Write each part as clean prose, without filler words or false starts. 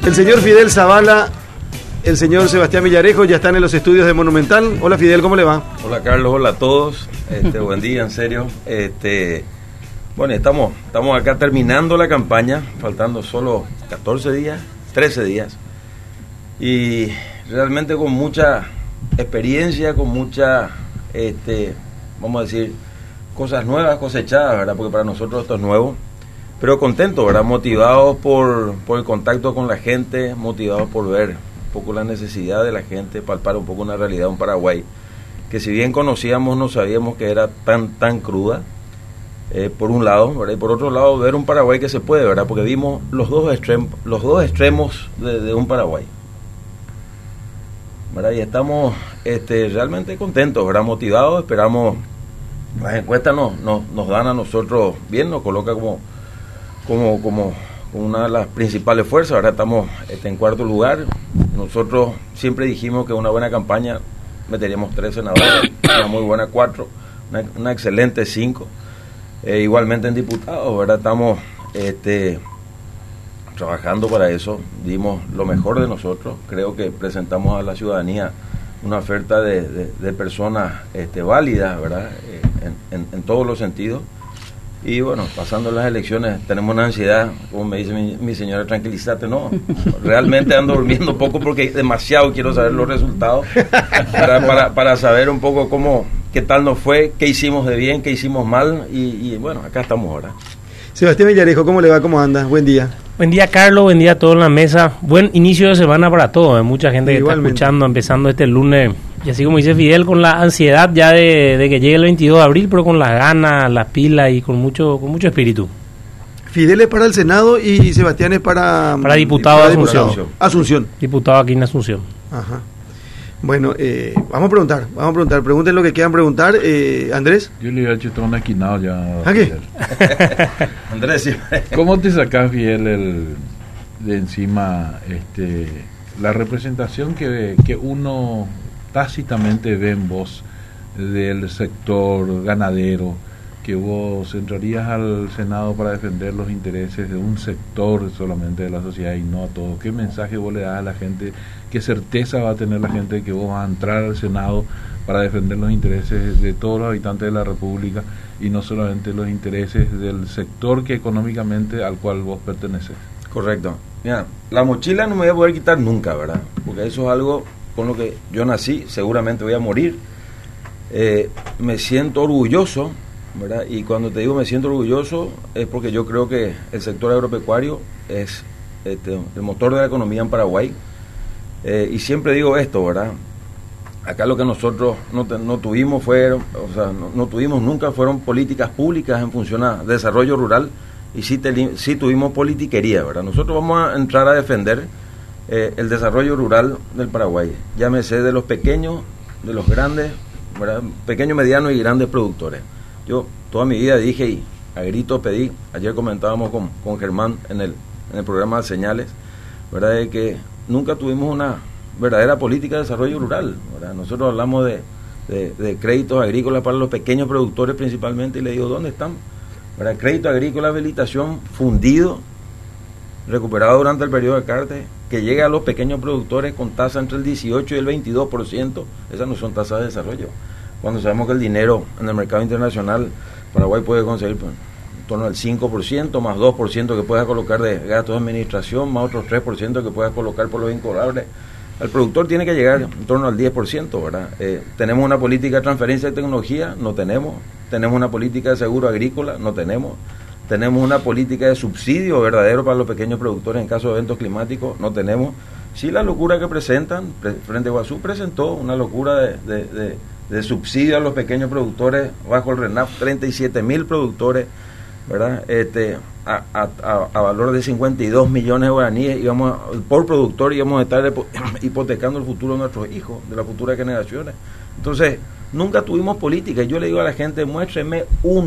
El señor Fidel Zavala, el señor Sebastián Villarejo ya están en los estudios de Monumental. Hola Fidel, ¿cómo le va? Hola Carlos, hola a todos. Buen día, en serio. Bueno, estamos acá terminando la campaña, faltando solo 14 días, 13 días. Y realmente con mucha experiencia, con mucha, vamos a decir, cosas nuevas cosechadas, ¿verdad? Porque para nosotros esto es nuevo. Pero contentos, ¿verdad? Motivados por el contacto con la gente, motivados por ver un poco la necesidad de la gente, palpar un poco una realidad de un Paraguay que si bien conocíamos, no sabíamos que era tan cruda, por un lado, ¿verdad? Y por otro lado, ver un Paraguay que se puede, ¿verdad? Porque vimos los dos extremos de un Paraguay, ¿verdad? Y estamos realmente contentos, ¿verdad? Motivados, esperamos, las encuestas nos dan a nosotros bien, nos coloca como una de las principales fuerzas. Ahora estamos en cuarto lugar. Nosotros siempre dijimos que una buena campaña meteríamos 3 senadores, una muy buena 4, una excelente 5. Igualmente en diputados, ¿verdad? Estamos trabajando para eso, dimos lo mejor de nosotros. Creo que presentamos a la ciudadanía una oferta de personas válidas, ¿verdad? En todos los sentidos. Y bueno, pasando las elecciones tenemos una ansiedad, como me dice mi señora, tranquilízate, no, realmente ando durmiendo poco porque demasiado quiero saber los resultados para saber un poco qué tal nos fue, qué hicimos de bien, qué hicimos mal y bueno, acá estamos ahora. Sebastián Villarejo, ¿cómo le va? ¿Cómo anda? Buen día. Buen día, Carlos, buen día a todos en la mesa. Buen inicio de semana para todos, mucha gente que está escuchando, empezando este lunes. Y así como dice Fidel, con la ansiedad ya de que llegue el 22 de abril, pero con las ganas, las pilas y con mucho espíritu. Fidel es para el Senado y Sebastián es para diputado de Asunción. Diputado aquí en Asunción. Ajá. Bueno, vamos a preguntar. Pregunten lo que quieran preguntar. Andrés. Yo le he hecho todo un esquinado ya. ¿A qué? Andrés, sí. ¿Cómo te sacás, Fidel, de encima la representación que uno tácitamente ve en vos del sector ganadero, que vos entrarías al Senado para defender los intereses de un sector solamente de la sociedad y no a todos? ¿Qué mensaje vos le das a la gente? ¿Qué certeza va a tener la gente que vos vas a entrar al Senado para defender los intereses de todos los habitantes de la República y no solamente los intereses del sector que económicamente al cual vos perteneces? Correcto. Mira, la mochila no me voy a poder quitar nunca, ¿verdad? Porque eso es algo con lo que yo nací, seguramente voy a morir. Me siento orgulloso, ¿verdad? Y cuando te digo me siento orgulloso es porque yo creo que el sector agropecuario es el motor de la economía en Paraguay. Y siempre digo esto, ¿verdad? Acá lo que nosotros no tuvimos no tuvimos nunca fueron políticas públicas en función a desarrollo rural, y sí tuvimos politiquería, ¿verdad? Nosotros vamos a entrar a defender el desarrollo rural del Paraguay, llámese de los pequeños, de los grandes, ¿verdad? Pequeños, medianos y grandes productores. Yo toda mi vida dije y a gritos pedí, ayer comentábamos con Germán en el programa de Señales, ¿verdad? De que nunca tuvimos una verdadera política de desarrollo rural, ¿verdad? Nosotros hablamos de créditos agrícolas para los pequeños productores principalmente, y le digo, ¿dónde están? ¿Verdad? Crédito agrícola, habilitación, fundido, recuperado durante el periodo de Cartes, que llega a los pequeños productores con tasa entre el 18 y el 22%, esas no son tasas de desarrollo. Cuando sabemos que el dinero en el mercado internacional, Paraguay puede conseguir en torno al 5%, más 2% que pueda colocar de gastos de administración, más otros 3% que pueda colocar por los incobrables. El productor tiene que llegar en torno al 10%, ¿verdad? ¿Tenemos una política de transferencia de tecnología? No tenemos. ¿Tenemos una política de seguro agrícola? No tenemos. ¿Tenemos una política de subsidio verdadero para los pequeños productores en caso de eventos climáticos? No tenemos. Sí, la locura que presentan, Frente Guazú presentó una locura de subsidio a los pequeños productores bajo el RENAF, 37.000 productores, ¿verdad? A valor de 52 millones de guaraníes por productor, íbamos a estar hipotecando el futuro de nuestros hijos, de las futuras generaciones. Entonces, nunca tuvimos política. Y yo le digo a la gente, muéstreme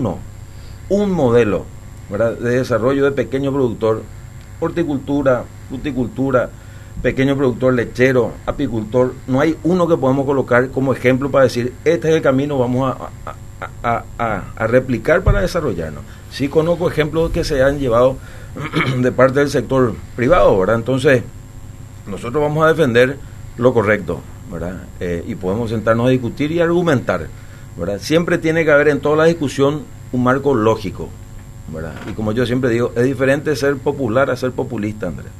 un modelo, ¿verdad?, de desarrollo de pequeño productor, horticultura, fruticultura, pequeño productor lechero, apicultor. No hay uno que podamos colocar como ejemplo para decir, este es el camino, vamos a replicar para desarrollarnos. Sí conozco ejemplos que se han llevado de parte del sector privado, ¿verdad? Entonces, nosotros vamos a defender lo correcto, ¿verdad? Y podemos sentarnos a discutir y argumentar, ¿verdad? Siempre tiene que haber en toda la discusión un marco lógico, ¿verdad? Y como yo siempre digo, es diferente ser popular a ser populista, Andrés.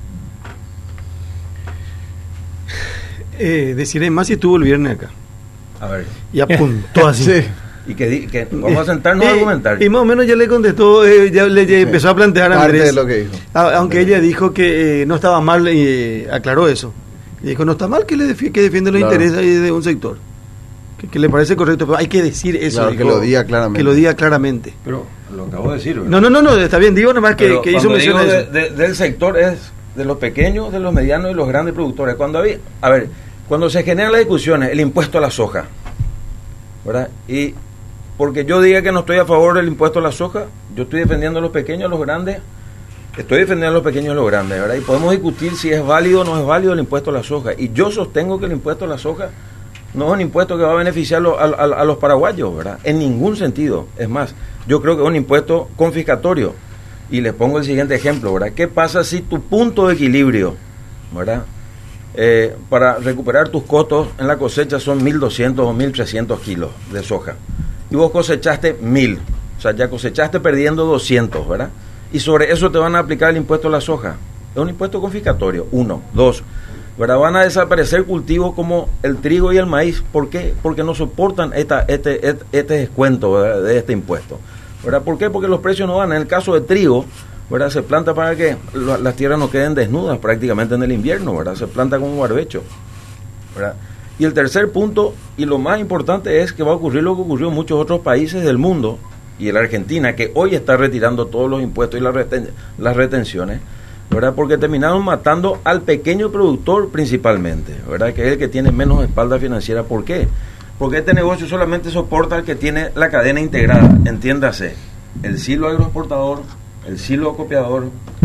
Deciré más si estuvo el viernes acá. A ver. Y apuntó así. Sí. Y que vamos a sentarnos a argumentar. Y más o menos ya le contestó, ya le empezó a plantear a Andrés. De lo que dijo. Aunque ella dijo que no estaba mal, aclaró eso. Y dijo, no está mal que defiende los intereses de un sector. Que le parece correcto, pero hay que decir eso. Claro, dijo, que lo diga claramente. Que lo diga claramente. Pero lo acabo de decir, ¿verdad? No, está bien, digo nomás que hizo mención a eso. Del sector es de los pequeños, de los medianos y los grandes productores. Cuando se generan las discusiones, el impuesto a la soja, ¿verdad? Y porque yo diga que no estoy a favor del impuesto a la soja, yo estoy defendiendo a los pequeños, a los grandes, estoy defendiendo a los pequeños y a los grandes, ¿verdad? Y podemos discutir si es válido o no es válido el impuesto a la soja. Y yo sostengo que el impuesto a la soja no es un impuesto que va a beneficiar a los paraguayos, ¿verdad? En ningún sentido. Es más, yo creo que es un impuesto confiscatorio. Y les pongo el siguiente ejemplo, ¿verdad? ¿Qué pasa si tu punto de equilibrio, ¿verdad? Para recuperar tus costos en la cosecha son 1.200 o 1.300 kilos de soja? Y vos cosechaste 1.000, o sea, ya cosechaste perdiendo 200, ¿verdad? Y sobre eso te van a aplicar el impuesto a la soja. Es un impuesto confiscatorio, 1. 2, ¿verdad? Van a desaparecer cultivos como el trigo y el maíz. ¿Por qué? Porque no soportan este descuento, ¿verdad?, de este impuesto, ¿verdad? ¿Por qué? Porque los precios no van. En el caso de trigo, ¿verdad?, se planta para que las tierras no queden desnudas prácticamente en el invierno, ¿verdad? Se planta como un barbecho, ¿verdad? Y el tercer punto, y lo más importante, es que va a ocurrir lo que ocurrió en muchos otros países del mundo, y en la Argentina, que hoy está retirando todos los impuestos y las retenciones, ¿verdad? Porque terminaron matando al pequeño productor principalmente, ¿verdad? Que es el que tiene menos espalda financiera. ¿Por qué? Porque este negocio solamente soporta al que tiene la cadena integrada, entiéndase, el silo agroexportador, el silo acopiador,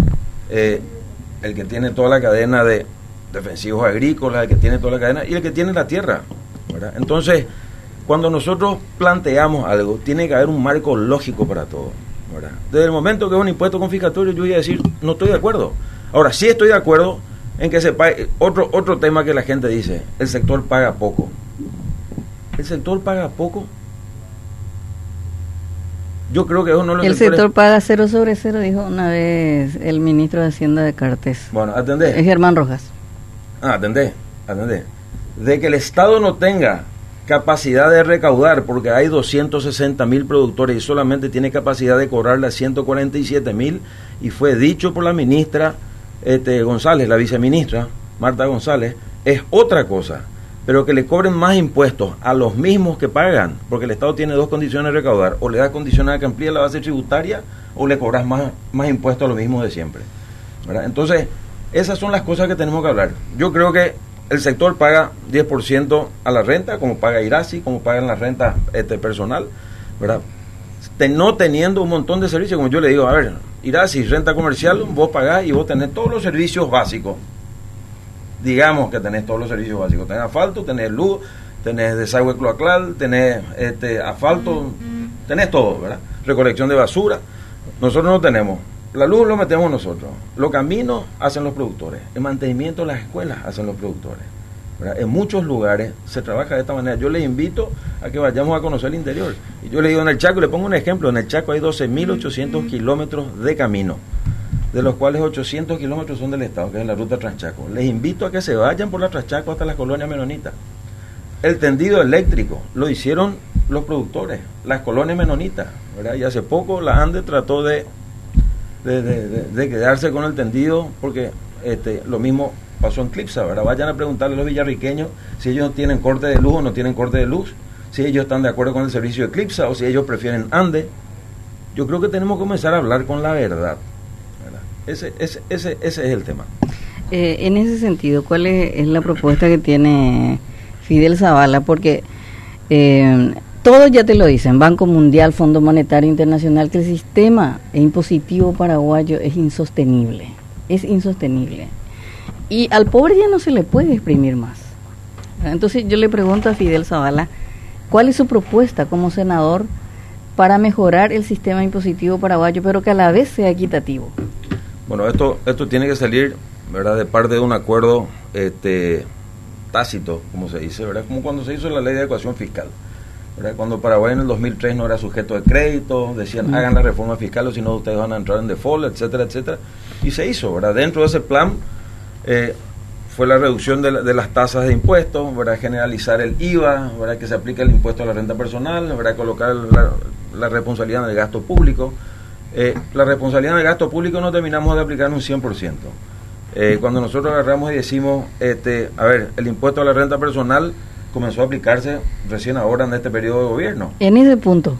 el que tiene toda la cadena de defensivos agrícolas, el que tiene toda la cadena y el que tiene la tierra, ¿verdad? Entonces, cuando nosotros planteamos algo, tiene que haber un marco lógico para todo, ¿verdad? Desde el momento que es un impuesto confiscatorio, yo voy a decir, no estoy de acuerdo. Ahora, sí estoy de acuerdo en que se pague. Otro tema que la gente dice, el sector paga poco. ¿El sector paga poco? Yo creo que uno de los sectores... sector paga 0 sobre 0, dijo una vez el ministro de Hacienda de Cartes. Bueno, atendé. Es Germán Rojas. Atendé. De que el Estado no tenga capacidad de recaudar, porque hay 260.000 productores y solamente tiene capacidad de cobrarle a 147.000, y fue dicho por la ministra González, la viceministra Marta González, es otra cosa. Pero que le cobren más impuestos a los mismos que pagan, porque el Estado tiene dos condiciones de recaudar: o le das condiciones a que amplíe la base tributaria, o le cobras más impuestos a los mismos de siempre, ¿verdad? Entonces, esas son las cosas que tenemos que hablar. Yo creo que el sector paga 10% a la renta, como paga Irasi, como pagan la renta personal, ¿verdad? No teniendo un montón de servicios, como yo le digo, a ver, Irasi, renta comercial, vos pagás y vos tenés todos los servicios básicos. Digamos que tenés todos los servicios básicos, tenés asfalto, tenés luz, tenés desagüe cloacal, tenés asfalto, tenés todo, ¿verdad? Recolección de basura. Nosotros no tenemos. La luz lo metemos nosotros, los caminos hacen los productores, el mantenimiento de las escuelas hacen los productores, ¿verdad? En muchos lugares se trabaja de esta manera. Yo les invito a que vayamos a conocer el interior. Y yo le digo, en el Chaco, le pongo un ejemplo, en el Chaco hay 12.800 kilómetros de camino, de los cuales 800 kilómetros son del Estado, que es la ruta Transchaco. Les invito a que se vayan por la Transchaco hasta la colonia menonita. El tendido eléctrico lo hicieron los productores, las colonias menonitas, ¿verdad? Y hace poco la ANDE trató de quedarse con el tendido, porque lo mismo pasó en Clipsa, ¿verdad? Vayan a preguntarle a los villarriqueños si ellos tienen corte de luz o no tienen corte de luz, si ellos están de acuerdo con el servicio de Clipsa o si ellos prefieren ANDE. Yo creo que tenemos que comenzar a hablar con la verdad, ¿verdad? Ese es el tema. En ese sentido, ¿cuál es la propuesta que tiene Fidel Zavala? Porque todos ya te lo dicen, Banco Mundial, Fondo Monetario Internacional, que el sistema impositivo paraguayo es insostenible. Y al pobre ya no se le puede exprimir más. Entonces yo le pregunto a Fidel Zavala, ¿cuál es su propuesta como senador para mejorar el sistema impositivo paraguayo, pero que a la vez sea equitativo? Bueno, esto tiene que salir ¿verdad?, de parte de un acuerdo tácito, como se dice, ¿verdad?, como cuando se hizo la ley de adecuación fiscal, ¿verdad?, cuando Paraguay en el 2003 no era sujeto de crédito, decían hagan la reforma fiscal o si no ustedes van a entrar en default, etcétera, etcétera, y se hizo, ¿verdad? Dentro de ese plan fue la reducción de las tasas de impuestos, ¿verdad?, generalizar el IVA, ¿verdad?, que se aplique el impuesto a la renta personal, ¿verdad?, colocar la responsabilidad en el gasto público. La responsabilidad en el gasto público no terminamos de aplicar un 100%. Cuando nosotros agarramos y decimos, a ver, el impuesto a la renta personal comenzó a aplicarse recién ahora en este periodo de gobierno. En ese punto,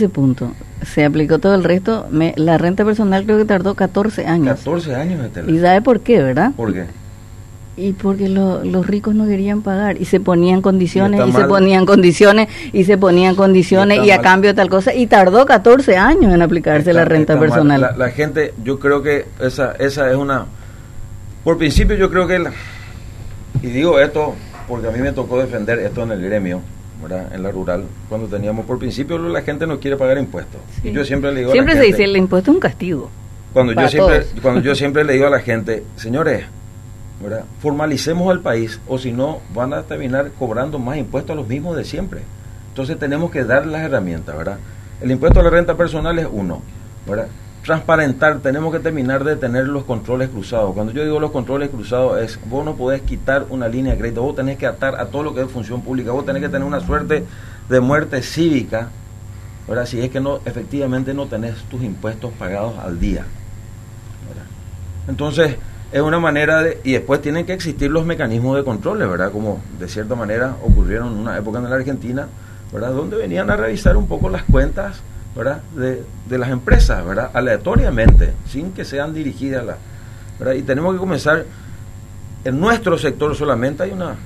se aplicó todo el resto. La renta personal creo que tardó 14 años. 14 años, Estela. ¿Y sabe por qué, verdad? ¿Por qué? Y porque los ricos no querían pagar y se ponían condiciones y se ponían condiciones y a cambio de tal cosa, y tardó 14 años en aplicarse la renta personal. La gente, yo creo que esa es una... Por principio yo creo que, y digo esto porque a mí me tocó defender esto en el gremio, ¿verdad?, en la rural, cuando teníamos, por principio la gente no quiere pagar impuestos. Sí. Y yo siempre le digo siempre a la gente, se dice, el impuesto es un castigo. Cuando yo siempre le digo a la gente, señores, ¿verdad?, formalicemos al país, o si no van a terminar cobrando más impuestos a los mismos de siempre. Entonces tenemos que dar las herramientas, ¿verdad? El impuesto a la renta personal es uno, ¿verdad? Transparentar, tenemos que terminar de tener los controles cruzados. Cuando yo digo los controles cruzados es, vos no podés quitar una línea de crédito, vos tenés que atar a todo lo que es función pública, vos tenés que tener una suerte de muerte cívica, ¿verdad?, si es que no, efectivamente no tenés tus impuestos pagados al día, ¿verdad? Entonces es una manera de, y después tienen que existir los mecanismos de controles, ¿verdad?, como de cierta manera ocurrieron en una época en la Argentina, ¿verdad?, donde venían a revisar un poco las cuentas, ¿verdad?, de las empresas, ¿verdad?, aleatoriamente, sin que sean dirigidas ¿verdad? Y tenemos que comenzar en nuestro sector. Solamente hay una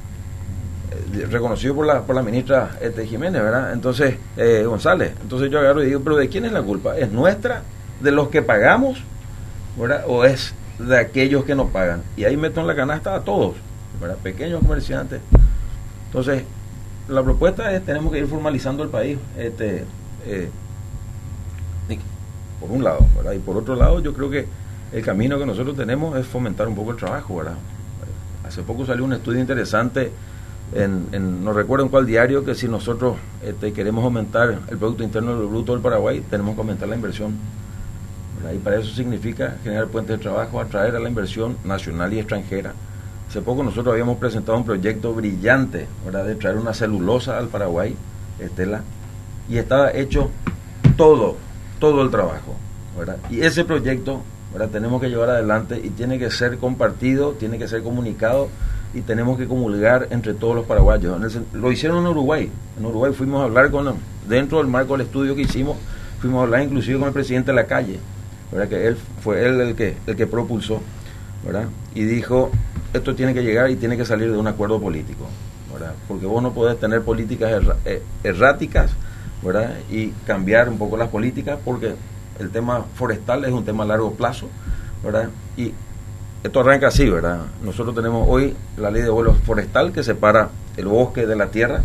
reconocido por la ministra Jiménez, ¿verdad?, entonces González. Entonces yo agarro y digo, pero ¿de quién es la culpa? ¿Es nuestra, de los que pagamos, ¿verdad?, o es de aquellos que no pagan? Y ahí meto en la canasta a todos, ¿verdad?, pequeños comerciantes. Entonces la propuesta es, tenemos que ir formalizando el país, por un lado, ¿verdad?, y por otro lado yo creo que el camino que nosotros tenemos es fomentar un poco el trabajo, ¿verdad? Hace poco salió un estudio interesante no recuerdo en cuál diario, que si nosotros queremos aumentar el Producto Interno Bruto del Paraguay, tenemos que aumentar la inversión, ¿verdad? Y para eso significa generar puentes de trabajo, atraer a la inversión nacional y extranjera. Hace poco nosotros habíamos presentado un proyecto brillante, ¿verdad?, de traer una celulosa al Paraguay, Estela, y estaba hecho todo el trabajo, ¿verdad? Y ese proyecto, ¿verdad?, tenemos que llevar adelante y tiene que ser compartido, tiene que ser comunicado y tenemos que comulgar entre todos los paraguayos. Lo hicieron en Uruguay. En Uruguay fuimos a hablar dentro del marco del estudio que hicimos, fuimos a hablar inclusive con el presidente de la calle, ¿verdad?, que fue él el que propulsó, ¿verdad?, y dijo, esto tiene que llegar y tiene que salir de un acuerdo político, ¿verdad?, porque vos no podés tener políticas erráticas, ¿verdad?, y cambiar un poco las políticas, porque el tema forestal es un tema a largo plazo, ¿verdad?, y esto arranca así, ¿verdad? Nosotros tenemos hoy la ley de vuelo forestal que separa el bosque de la tierra.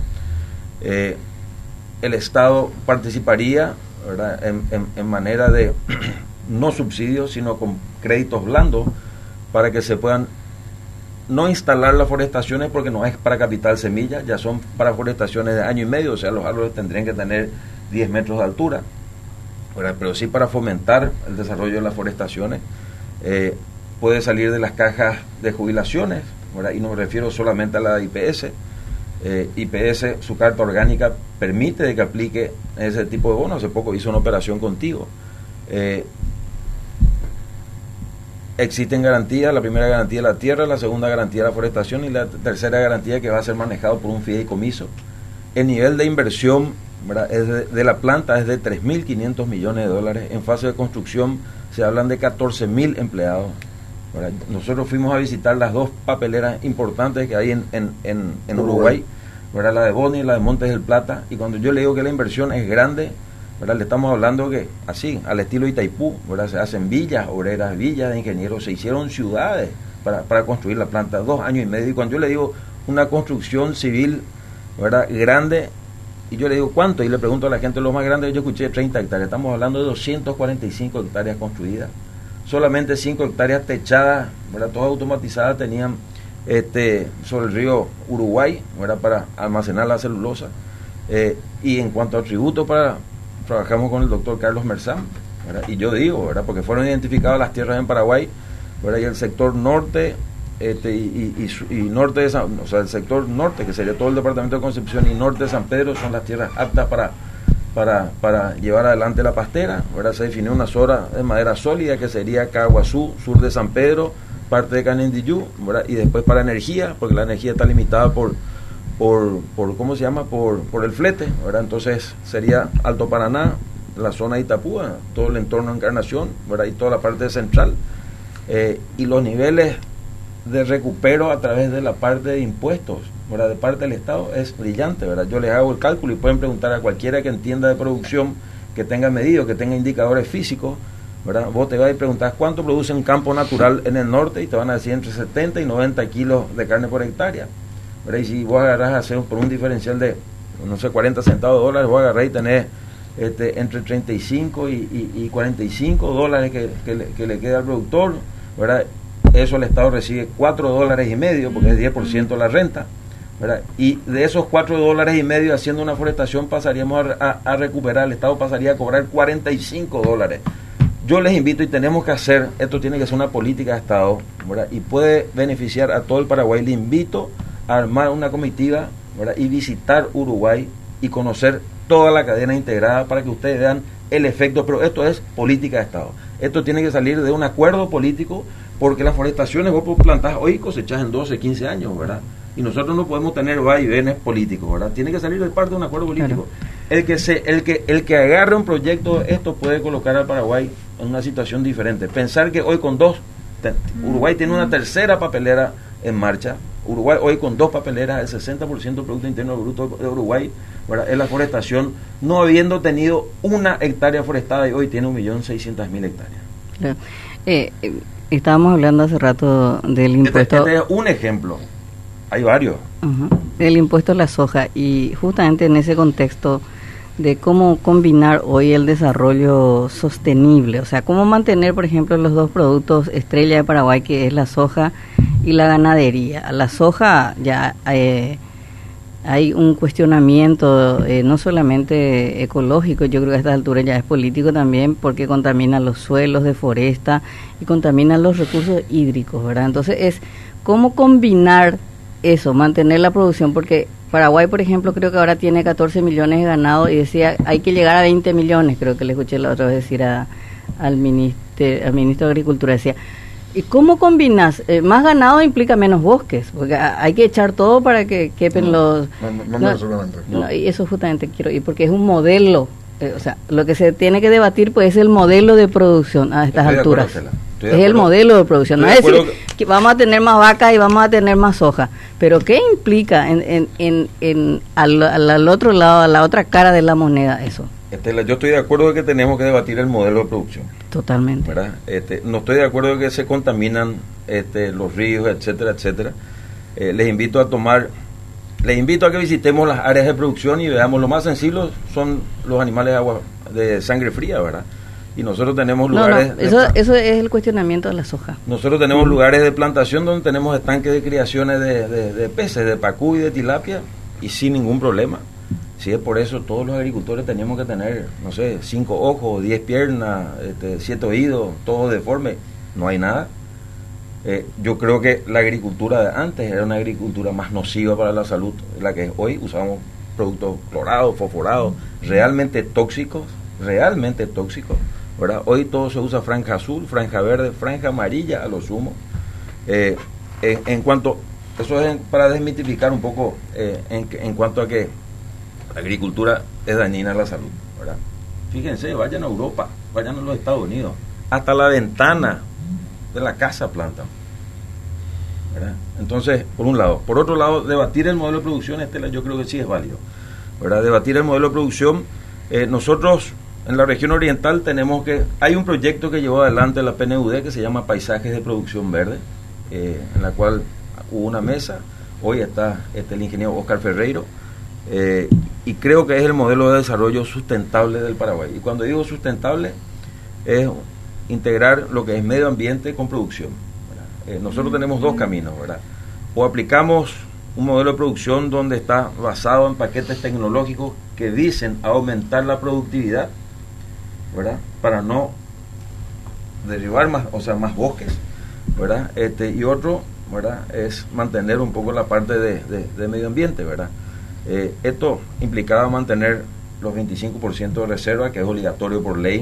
El Estado participaría, ¿verdad?, en manera de no subsidios, sino con créditos blandos, para que se puedan no instalar las forestaciones, porque no es para capital semilla, ya son para forestaciones de año y medio, o sea, los árboles tendrían que tener 10 metros de altura, ¿verdad?, pero sí para fomentar el desarrollo de las forestaciones. Puede salir de las cajas de jubilaciones, ¿verdad?, y no me refiero solamente a la IPS. IPS, su carta orgánica permite de que aplique ese tipo de bonos. Hace poco hizo una operación contigo. Existen garantías: la primera garantía de la tierra, la segunda garantía de la forestación y la tercera garantía que va a ser manejado por un fideicomiso. El nivel de inversión, ¿verdad?, de la planta es de 3.500 millones de dólares. En fase de construcción se hablan de 14.000 empleados, ¿verdad? Nosotros fuimos a visitar las dos papeleras importantes que hay en Uruguay, ¿verdad?, la de Boni y la de Montes del Plata, y cuando yo le digo que la inversión es grande, ¿verdad?, le estamos hablando que así, al estilo Itaipú, ¿verdad?, se hacen villas obreras, villas de ingenieros, se hicieron ciudades para construir la planta, 2 años y medio, y cuando yo le digo una construcción civil, ¿verdad?, grande, y yo le digo ¿cuánto? Y le pregunto a la gente, lo más grande yo escuché 30 hectáreas, estamos hablando de 245 hectáreas construidas. O solamente 5 hectáreas techadas, ¿verdad? Todas automatizadas, tenían sobre el río Uruguay, ¿verdad? Para almacenar la celulosa. Y en cuanto a tributos, trabajamos con el doctor Carlos Merzán, ¿verdad? Y yo digo, ¿verdad? Porque fueron identificadas las tierras en Paraguay, ¿verdad? Y el sector norte, y norte de San, o sea, el sector norte, que sería todo el departamento de Concepción, y norte de San Pedro, son las tierras aptas para llevar adelante la pastera, ¿verdad? Se definió una zona de madera sólida que sería Caguazú, sur de San Pedro, parte de Canindiyú, ¿verdad? Y después para energía, porque la energía está limitada por ¿cómo se llama? Por el flete, ¿verdad? Entonces sería Alto Paraná, la zona de Itapúa, todo el entorno de Encarnación, ¿verdad? Y toda la parte central, y los niveles de recupero a través de la parte de impuestos, ¿verdad? De parte del Estado es brillante, ¿verdad? Yo les hago el cálculo y pueden preguntar a cualquiera que entienda de producción, que tenga medido, que tenga indicadores físicos, ¿verdad? Vos te vas y preguntás cuánto produce un campo natural en el norte y te van a decir entre 70 y 90 kilos de carne por hectárea, ¿verdad? Y si vos agarrás a hacer por un diferencial de, no sé, 40 centavos de dólares, vos agarrás y tenés entre 35 y 45 dólares que le queda al productor, ¿verdad? Eso el Estado recibe $4.50, porque es 10% la renta, ¿verdad? Y de esos $4.50 haciendo una forestación pasaríamos a recuperar, el Estado pasaría a cobrar $45. Yo les invito, y tenemos que hacer, esto tiene que ser una política de Estado, ¿verdad? Y puede beneficiar a todo el Paraguay. Le invito a armar una comitiva, ¿verdad? Y visitar Uruguay y conocer toda la cadena integrada para que ustedes vean el efecto, pero esto es política de Estado. Esto tiene que salir de un acuerdo político, porque las forestaciones vos plantás hoy, cosechás en 12, 15 años, ¿verdad? Y nosotros no podemos tener vaivenes políticos, ¿verdad? Tiene que salir de parte de un acuerdo político. Claro. El que agarre un proyecto, esto puede colocar al Paraguay en una situación diferente. Pensar que hoy con Uruguay tiene una tercera papelera en marcha. Uruguay hoy con 2 papeleras, el 60% del Producto Interno Bruto de Uruguay, ¿verdad? Es la forestación, no habiendo tenido una hectárea forestada, y hoy tiene 1.600.000 hectáreas. Claro. Estábamos hablando hace rato del impuesto. Este es un ejemplo, hay varios. El impuesto a la soja, y justamente en ese contexto de cómo combinar hoy el desarrollo sostenible, o sea, cómo mantener, por ejemplo, los 2 productos estrella de Paraguay, que es la soja y la ganadería. La soja ya hay un cuestionamiento, no solamente ecológico, yo creo que a esta altura ya es político también, porque contamina los suelos, deforesta y contamina los recursos hídricos, ¿verdad? Entonces es cómo combinar eso, mantener la producción, porque Paraguay, por ejemplo, creo que ahora tiene 14 millones de ganado, y decía, hay que llegar a 20 millones, creo que le escuché la otra vez decir al ministro de Agricultura, decía, ¿y cómo combinas? Más ganado implica menos bosques, porque hay que echar todo para que quepen los... No, y eso justamente quiero ir, porque es un modelo, o sea, lo que se tiene que debatir pues es el modelo de producción a estas alturas. Es el modelo de producción, no es decir que vamos a tener más vacas y vamos a tener más soja, pero ¿qué implica al otro lado, a la otra cara de la moneda eso? Estela, yo estoy de acuerdo de que tenemos que debatir el modelo de producción. Totalmente. ¿Verdad? No estoy de acuerdo de que se contaminan los ríos, etcétera, etcétera. Les invito a que visitemos las áreas de producción y veamos. Lo más sensible son los animales de sangre fría, ¿verdad? Y nosotros tenemos lugares... Eso es el cuestionamiento de la soja. Nosotros tenemos lugares de plantación donde tenemos estanques de criaciones de peces, de pacú y de tilapia, y sin ningún problema. Si es por eso, todos los agricultores tenemos que tener, no sé, 5 ojos, 10 piernas, 7 oídos, todo deforme. No hay nada. Yo creo que la agricultura de antes era una agricultura más nociva para la salud, la que hoy usamos productos clorados, fosforados, realmente tóxicos, ¿verdad? Hoy todo se usa franja azul, franja verde, franja amarilla a lo sumo. En cuanto, eso es para desmitificar un poco en cuanto a que la agricultura es dañina a la salud, ¿verdad? Fíjense, vayan a Europa, vayan a los Estados Unidos, hasta la ventana de la casa plantan, ¿verdad? Entonces, por un lado. Por otro lado, debatir el modelo de producción, Estela, yo creo que sí es válido, ¿verdad? Debatir el modelo de producción. Nosotros en la región oriental hay un proyecto que llevó adelante la PNUD que se llama Paisajes de Producción Verde, en la cual hubo una mesa. Hoy está el ingeniero Oscar Ferreiro, y creo que es el modelo de desarrollo sustentable del Paraguay. Y cuando digo sustentable, es integrar lo que es medio ambiente con producción, ¿verdad? Nosotros tenemos dos caminos, ¿verdad? O aplicamos un modelo de producción donde está basado en paquetes tecnológicos que dicen aumentar la productividad, ¿verdad? Para no derribar más bosques, ¿verdad? Y otro, ¿verdad? Es mantener un poco la parte de medio ambiente, ¿verdad? Esto implicaba mantener los 25% de reserva, que es obligatorio por ley,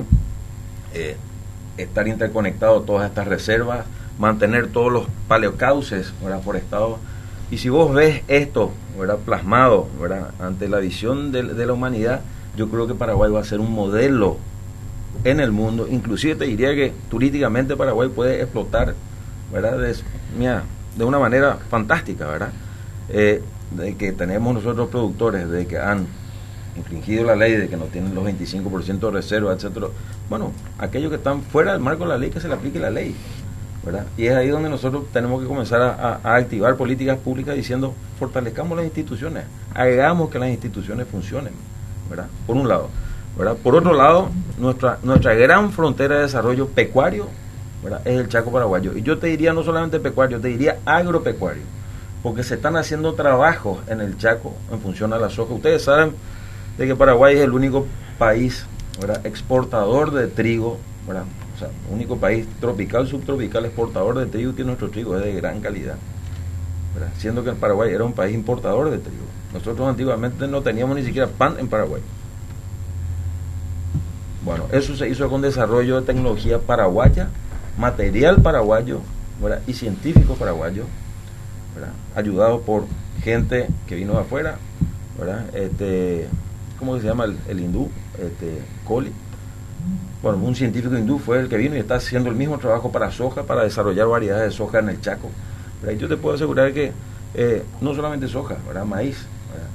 estar interconectado todas estas reservas, mantener todos los paleocauces, ¿verdad? Forestados. Y si vos ves esto, ¿verdad? Plasmado, ¿verdad? Ante la visión de la humanidad, yo creo que Paraguay va a ser un modelo en el mundo. Inclusive te diría que turísticamente Paraguay puede explotar, ¿verdad? De una manera fantástica, ¿verdad? De que tenemos nosotros productores, de que han infringido la ley, de que no tienen los 25% de reserva, etcétera. Bueno, aquellos que están fuera del marco de la ley, que se le aplique la ley, ¿verdad? Y es ahí donde nosotros tenemos que comenzar a activar políticas públicas diciendo, fortalezcamos las instituciones, hagamos que las instituciones funcionen, ¿verdad? Por un lado, ¿verdad? Por otro lado, nuestra gran frontera de desarrollo pecuario, ¿verdad? Es el Chaco paraguayo. Y yo te diría no solamente pecuario, te diría agropecuario, porque se están haciendo trabajos en el Chaco en función a la soja. Ustedes saben de que Paraguay es el único país, ¿verdad? Exportador de trigo, ¿verdad? O sea, único país tropical, subtropical, exportador de trigo, que nuestro trigo es de gran calidad, ¿verdad? Siendo que el Paraguay era un país importador de trigo. Nosotros antiguamente no teníamos ni siquiera pan en Paraguay. Bueno, eso se hizo con desarrollo de tecnología paraguaya, material paraguayo, ¿verdad? Y científicos paraguayos, ¿verdad? Ayudados por gente que vino de afuera, ¿verdad? ¿Cómo se llama el hindú? Kohli. Bueno, un científico hindú fue el que vino y está haciendo el mismo trabajo para soja, para desarrollar variedades de soja en el Chaco, ¿verdad? Y yo te puedo asegurar que no solamente soja, ¿verdad? Maíz, ¿verdad?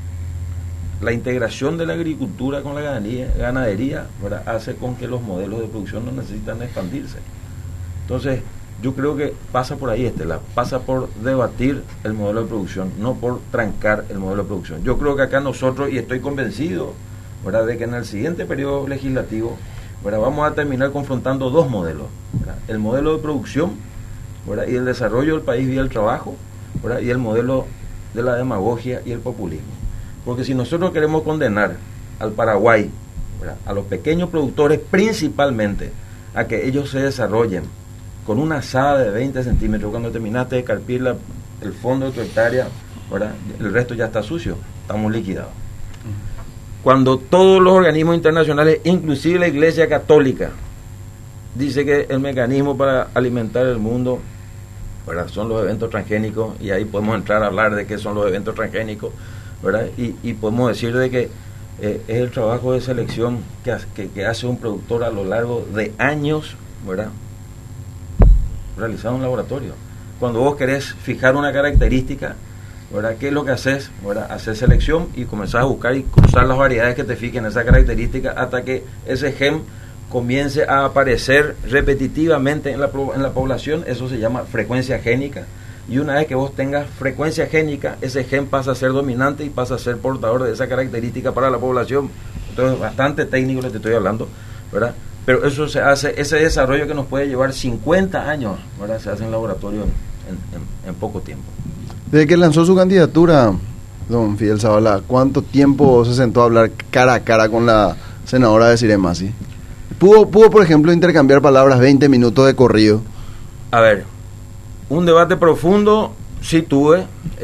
La integración de la agricultura con la ganadería, ¿verdad? Hace con que los modelos de producción no necesitan expandirse. Entonces, yo creo que pasa por ahí, Estela, pasa por debatir el modelo de producción, no por trancar el modelo de producción. Yo creo que acá nosotros, y estoy convencido, ¿verdad?, de que en el siguiente periodo legislativo, ¿verdad?, vamos a terminar confrontando dos modelos, ¿verdad? El modelo de producción, ¿verdad?, y el desarrollo del país vía el trabajo, ¿verdad?, y el modelo de la demagogia y el populismo. Porque si nosotros queremos condenar al Paraguay, ¿verdad?, a los pequeños productores principalmente, a que ellos se desarrollen con una asada de 20 centímetros, cuando terminaste de carpir el fondo de tu hectárea, ¿verdad?, el resto ya está sucio, estamos liquidados. Cuando todos los organismos internacionales, inclusive la Iglesia Católica, dice que el mecanismo para alimentar el mundo, ¿verdad?, son los eventos transgénicos, y ahí podemos entrar a hablar de qué son los eventos transgénicos, ¿verdad? Y podemos decir de que es el trabajo de selección que hace un productor a lo largo de años, ¿verdad?, realizado en un laboratorio. Cuando vos querés fijar una característica, ¿verdad?, ¿qué es lo que haces? ¿Verdad? Hacer selección y comenzás a buscar y cruzar las variedades que te fijen esa característica hasta que ese gen comience a aparecer repetitivamente en la población. Eso se llama frecuencia génica. Y una vez que vos tengas frecuencia génica, ese gen pasa a ser dominante y pasa a ser portador de esa característica para la población. Entonces, bastante técnico lo que te estoy hablando, ¿verdad? Pero eso se hace, ese desarrollo que nos puede llevar 50 años, ¿verdad?, se hace en laboratorio en poco tiempo. Desde que lanzó su candidatura, don Fidel Zavala, ¿cuánto tiempo se sentó a hablar cara a cara con la senadora de Siremasi? ¿Pudo, por ejemplo, intercambiar palabras 20 minutos de corrido? A ver, un debate profundo sí tuve,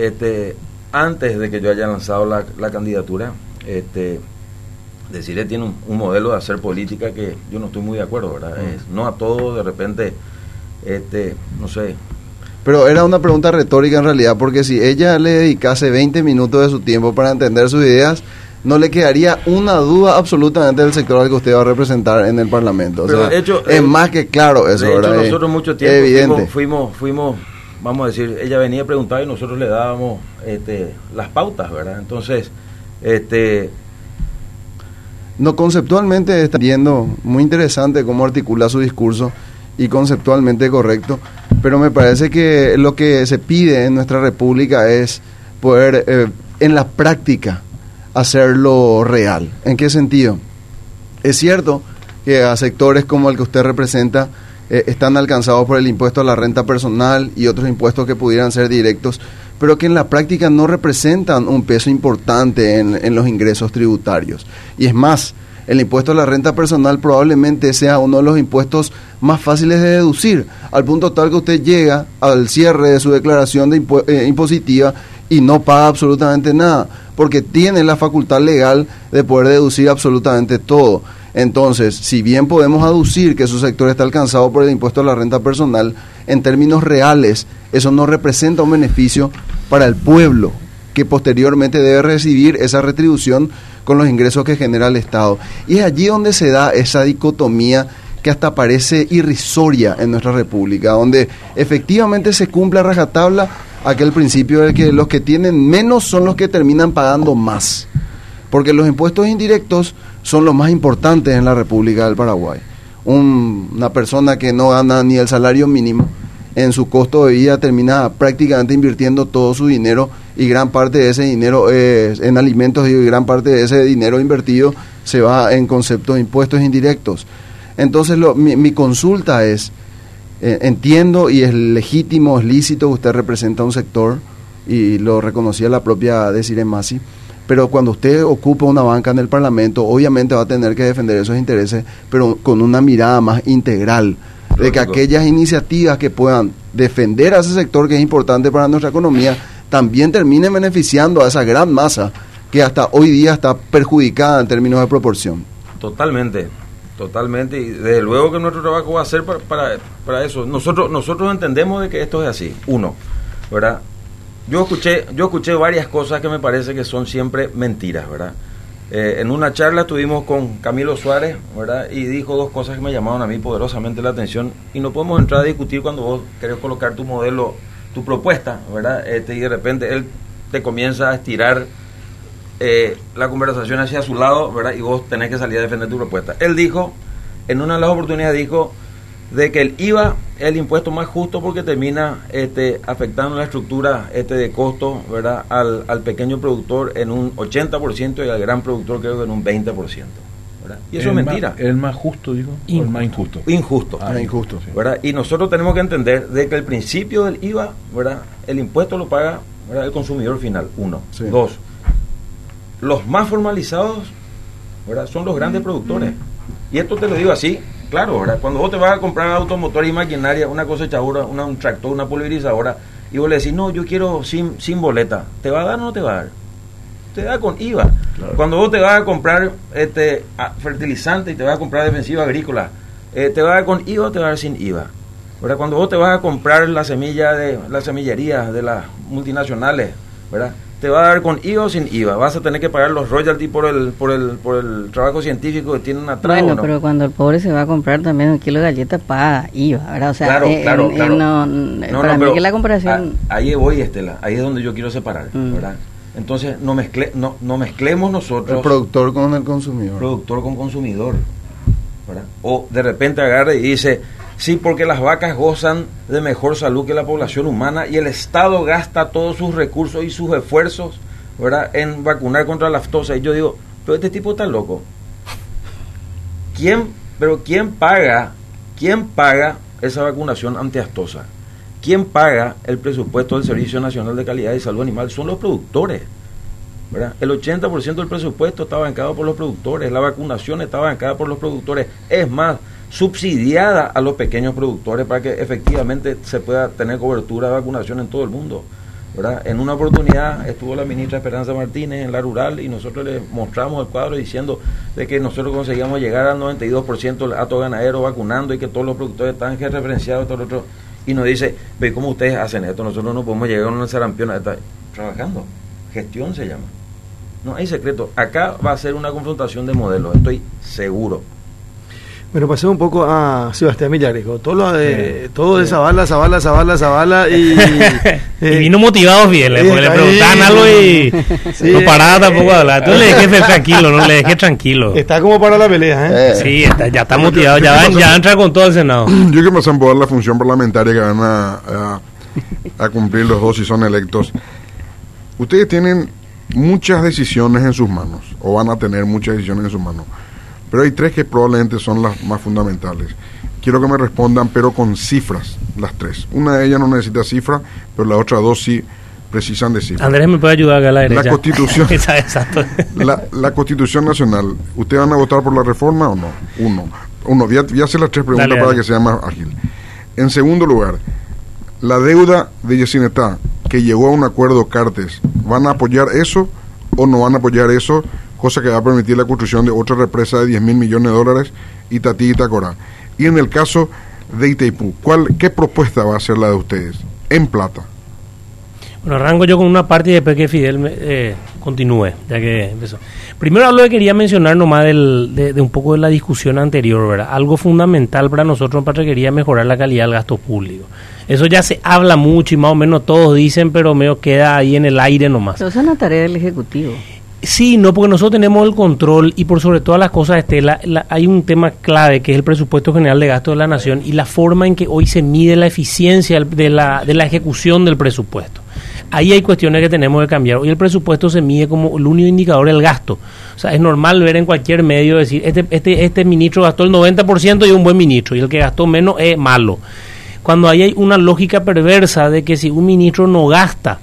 antes de que yo haya lanzado la candidatura. Decirle tiene un modelo de hacer política que yo no estoy muy de acuerdo, ¿verdad? No a todo, de repente, no sé. Pero era una pregunta retórica en realidad, porque si ella le dedicase 20 minutos de su tiempo para entender sus ideas, no le quedaría una duda absolutamente del sector al que usted va a representar en el Parlamento. O sea, de hecho, es más que claro eso, de hecho, ¿verdad? Nosotros mucho tiempo fuimos, vamos a decir, ella venía a preguntar y nosotros le dábamos las pautas, ¿verdad? Entonces, no, conceptualmente está viendo muy interesante cómo articula su discurso y conceptualmente correcto, pero me parece que lo que se pide en nuestra república es poder en la práctica hacerlo real. ¿En qué sentido? Es cierto que a sectores como el que usted representa están alcanzados por el impuesto a la renta personal y otros impuestos que pudieran ser directos, pero que en la práctica no representan un peso importante en los ingresos tributarios. Y es más, el impuesto a la renta personal probablemente sea uno de los impuestos más fáciles de deducir, al punto tal que usted llega al cierre de su declaración de impositiva y no paga absolutamente nada, porque tiene la facultad legal de poder deducir absolutamente todo. Entonces, si bien podemos aducir que su sector está alcanzado por el impuesto a la renta personal, en términos reales, eso no representa un beneficio para el pueblo, que posteriormente debe recibir esa retribución con los ingresos que genera el Estado. Y es allí donde se da esa dicotomía que hasta parece irrisoria en nuestra república, donde efectivamente se cumple a rajatabla aquel principio de que los que tienen menos son los que terminan pagando más, porque los impuestos indirectos son los más importantes en la República del Paraguay. Una persona que no gana ni el salario mínimo, en su costo de vida termina prácticamente invirtiendo todo su dinero, y gran parte de ese dinero en alimentos, y gran parte de ese dinero invertido se va en concepto de impuestos indirectos. Entonces mi consulta es, entiendo y es legítimo, es lícito que usted representa un sector, y lo reconocía la propia Desiree Masi, pero cuando usted ocupa una banca en el Parlamento, obviamente va a tener que defender esos intereses, pero con una mirada más integral, de que aquellas iniciativas que puedan defender a ese sector que es importante para nuestra economía, también terminen beneficiando a esa gran masa que hasta hoy día está perjudicada en términos de proporción. Totalmente, y desde luego que nuestro trabajo va a ser para eso. Nosotros entendemos de que esto es así, ¿verdad? Yo escuché varias cosas que me parece que son siempre mentiras, ¿verdad? En una charla estuvimos con Camilo Suárez, ¿verdad? Y dijo dos cosas que me llamaron a mí poderosamente la atención, y no podemos entrar a discutir cuando vos querés colocar tu modelo, tu propuesta, ¿verdad? Y de repente él te comienza a estirar la conversación hacia su lado, ¿verdad? Y vos tenés que salir a defender tu propuesta. Él dijo, en una de las oportunidades dijo, de que el IVA es el impuesto más justo porque termina afectando la estructura de costo, ¿verdad? al pequeño productor en un 80% y al gran productor creo que en un 20%, ¿verdad? Y eso es mentira. ¿El más justo, digo? ¿O el más injusto? Injusto. Injusto. Sí. ¿Verdad? Y nosotros tenemos que entender de que el principio del IVA, ¿verdad? El impuesto lo paga, ¿verdad? El consumidor final, 1. Sí. 2. Los más formalizados, ¿verdad? Son los grandes productores. Y esto te lo digo así, claro, ¿verdad? Cuando vos te vas a comprar automotores y maquinaria, una cosechadora, un tractor, una pulverizadora, y vos le decís, no, yo quiero sin boleta, ¿te va a dar o no te va a dar? Te da con IVA. Claro. Cuando vos te vas a comprar fertilizante y te vas a comprar defensiva agrícola, ¿te va a dar con IVA o te va a dar sin IVA? ¿Verdad? Cuando vos te vas a comprar la semillería de las multinacionales, ¿verdad? Te va a dar con IVA o sin IVA. Vas a tener que pagar los royalties por el trabajo científico que tienen atrás. Bueno, ¿no? pero cuando el pobre se va a comprar también un kilo de galletas paga IVA, ¿verdad? O sea, claro. Para mí que la comparación... Ahí voy, Estela. Ahí es donde yo quiero separar, ¿verdad? Entonces, no mezclemos nosotros... El productor con el consumidor. Productor con consumidor, ¿verdad? O de repente agarra y dice... Sí, porque las vacas gozan de mejor salud que la población humana y el Estado gasta todos sus recursos y sus esfuerzos, ¿verdad?, en vacunar contra la aftosa. Y yo digo, pero este tipo está loco. ¿Quién paga esa vacunación antiaftosa? ¿Quién paga el presupuesto del Servicio Nacional de Calidad y Salud Animal? Son los productores, ¿verdad? El 80% del presupuesto está bancado por los productores, la vacunación está bancada por los productores. Es más, subsidiada a los pequeños productores para que efectivamente se pueda tener cobertura de vacunación en todo el mundo, ¿verdad? En una oportunidad estuvo la ministra Esperanza Martínez en la rural y nosotros le mostramos el cuadro diciendo de que nosotros conseguíamos llegar al 92% del hato ganadero vacunando y que todos los productores estaban referenciados, todo lo otro, y nos dice, ve cómo ustedes hacen esto, nosotros no podemos llegar a una sarampiona, está trabajando, gestión se llama, no hay secreto, acá va a ser una confrontación de modelos, estoy seguro. Bueno, pasé un poco a Sebastián Villarejo. Todo de Zavala y vino motivado bien, porque le preguntaban algo y no paraba tampoco a hablar. Entonces le dejé tranquilo. Está como para la pelea, ¿eh? Sí, ya está motivado, ya entra con todo el Senado. Yo que me hacen poder la función parlamentaria que van a cumplir los dos si son electos. Ustedes tienen muchas decisiones en sus manos, o van a tener muchas decisiones en sus manos. Pero hay 3 que probablemente son las más fundamentales. Quiero que me respondan, pero con cifras, las 3. Una de ellas no necesita cifra, pero las otras 2 sí precisan de cifras. Andrés me puede ayudar acá a la derecha. La Constitución, Exacto. la Constitución Nacional, ¿ustedes van a votar por la reforma o no? Voy a hacer las 3 preguntas para que sea más ágil. En segundo lugar, la deuda de Yesinetá, que llegó a un acuerdo Cartes, ¿van a apoyar eso o no van a apoyar eso? Cosa que va a permitir la construcción de otra represa de 10.000 millones de dólares, Itatí y Tacorá. Y en el caso de Itaipú, ¿qué propuesta va a ser la de ustedes en plata? Bueno, arranco yo con una parte y después que Fidel continúe, ya que empezó. Primero lo que quería mencionar nomás de un poco de la discusión anterior, ¿verdad? Algo fundamental para nosotros en Patriquería es mejorar la calidad del gasto público. Eso ya se habla mucho y más o menos todos dicen, pero medio queda ahí en el aire nomás. Pero esa es una tarea del Ejecutivo. Sí, no, porque nosotros tenemos el control y por sobre todas las cosas, Estela, hay un tema clave que es el presupuesto general de gasto de la nación y la forma en que hoy se mide la eficiencia de la ejecución del presupuesto. Ahí hay cuestiones que tenemos que cambiar. Hoy el presupuesto se mide como el único indicador del gasto. O sea, es normal ver en cualquier medio decir, este ministro gastó el 90% y es un buen ministro, y el que gastó menos es malo. Cuando ahí hay una lógica perversa de que si un ministro no gasta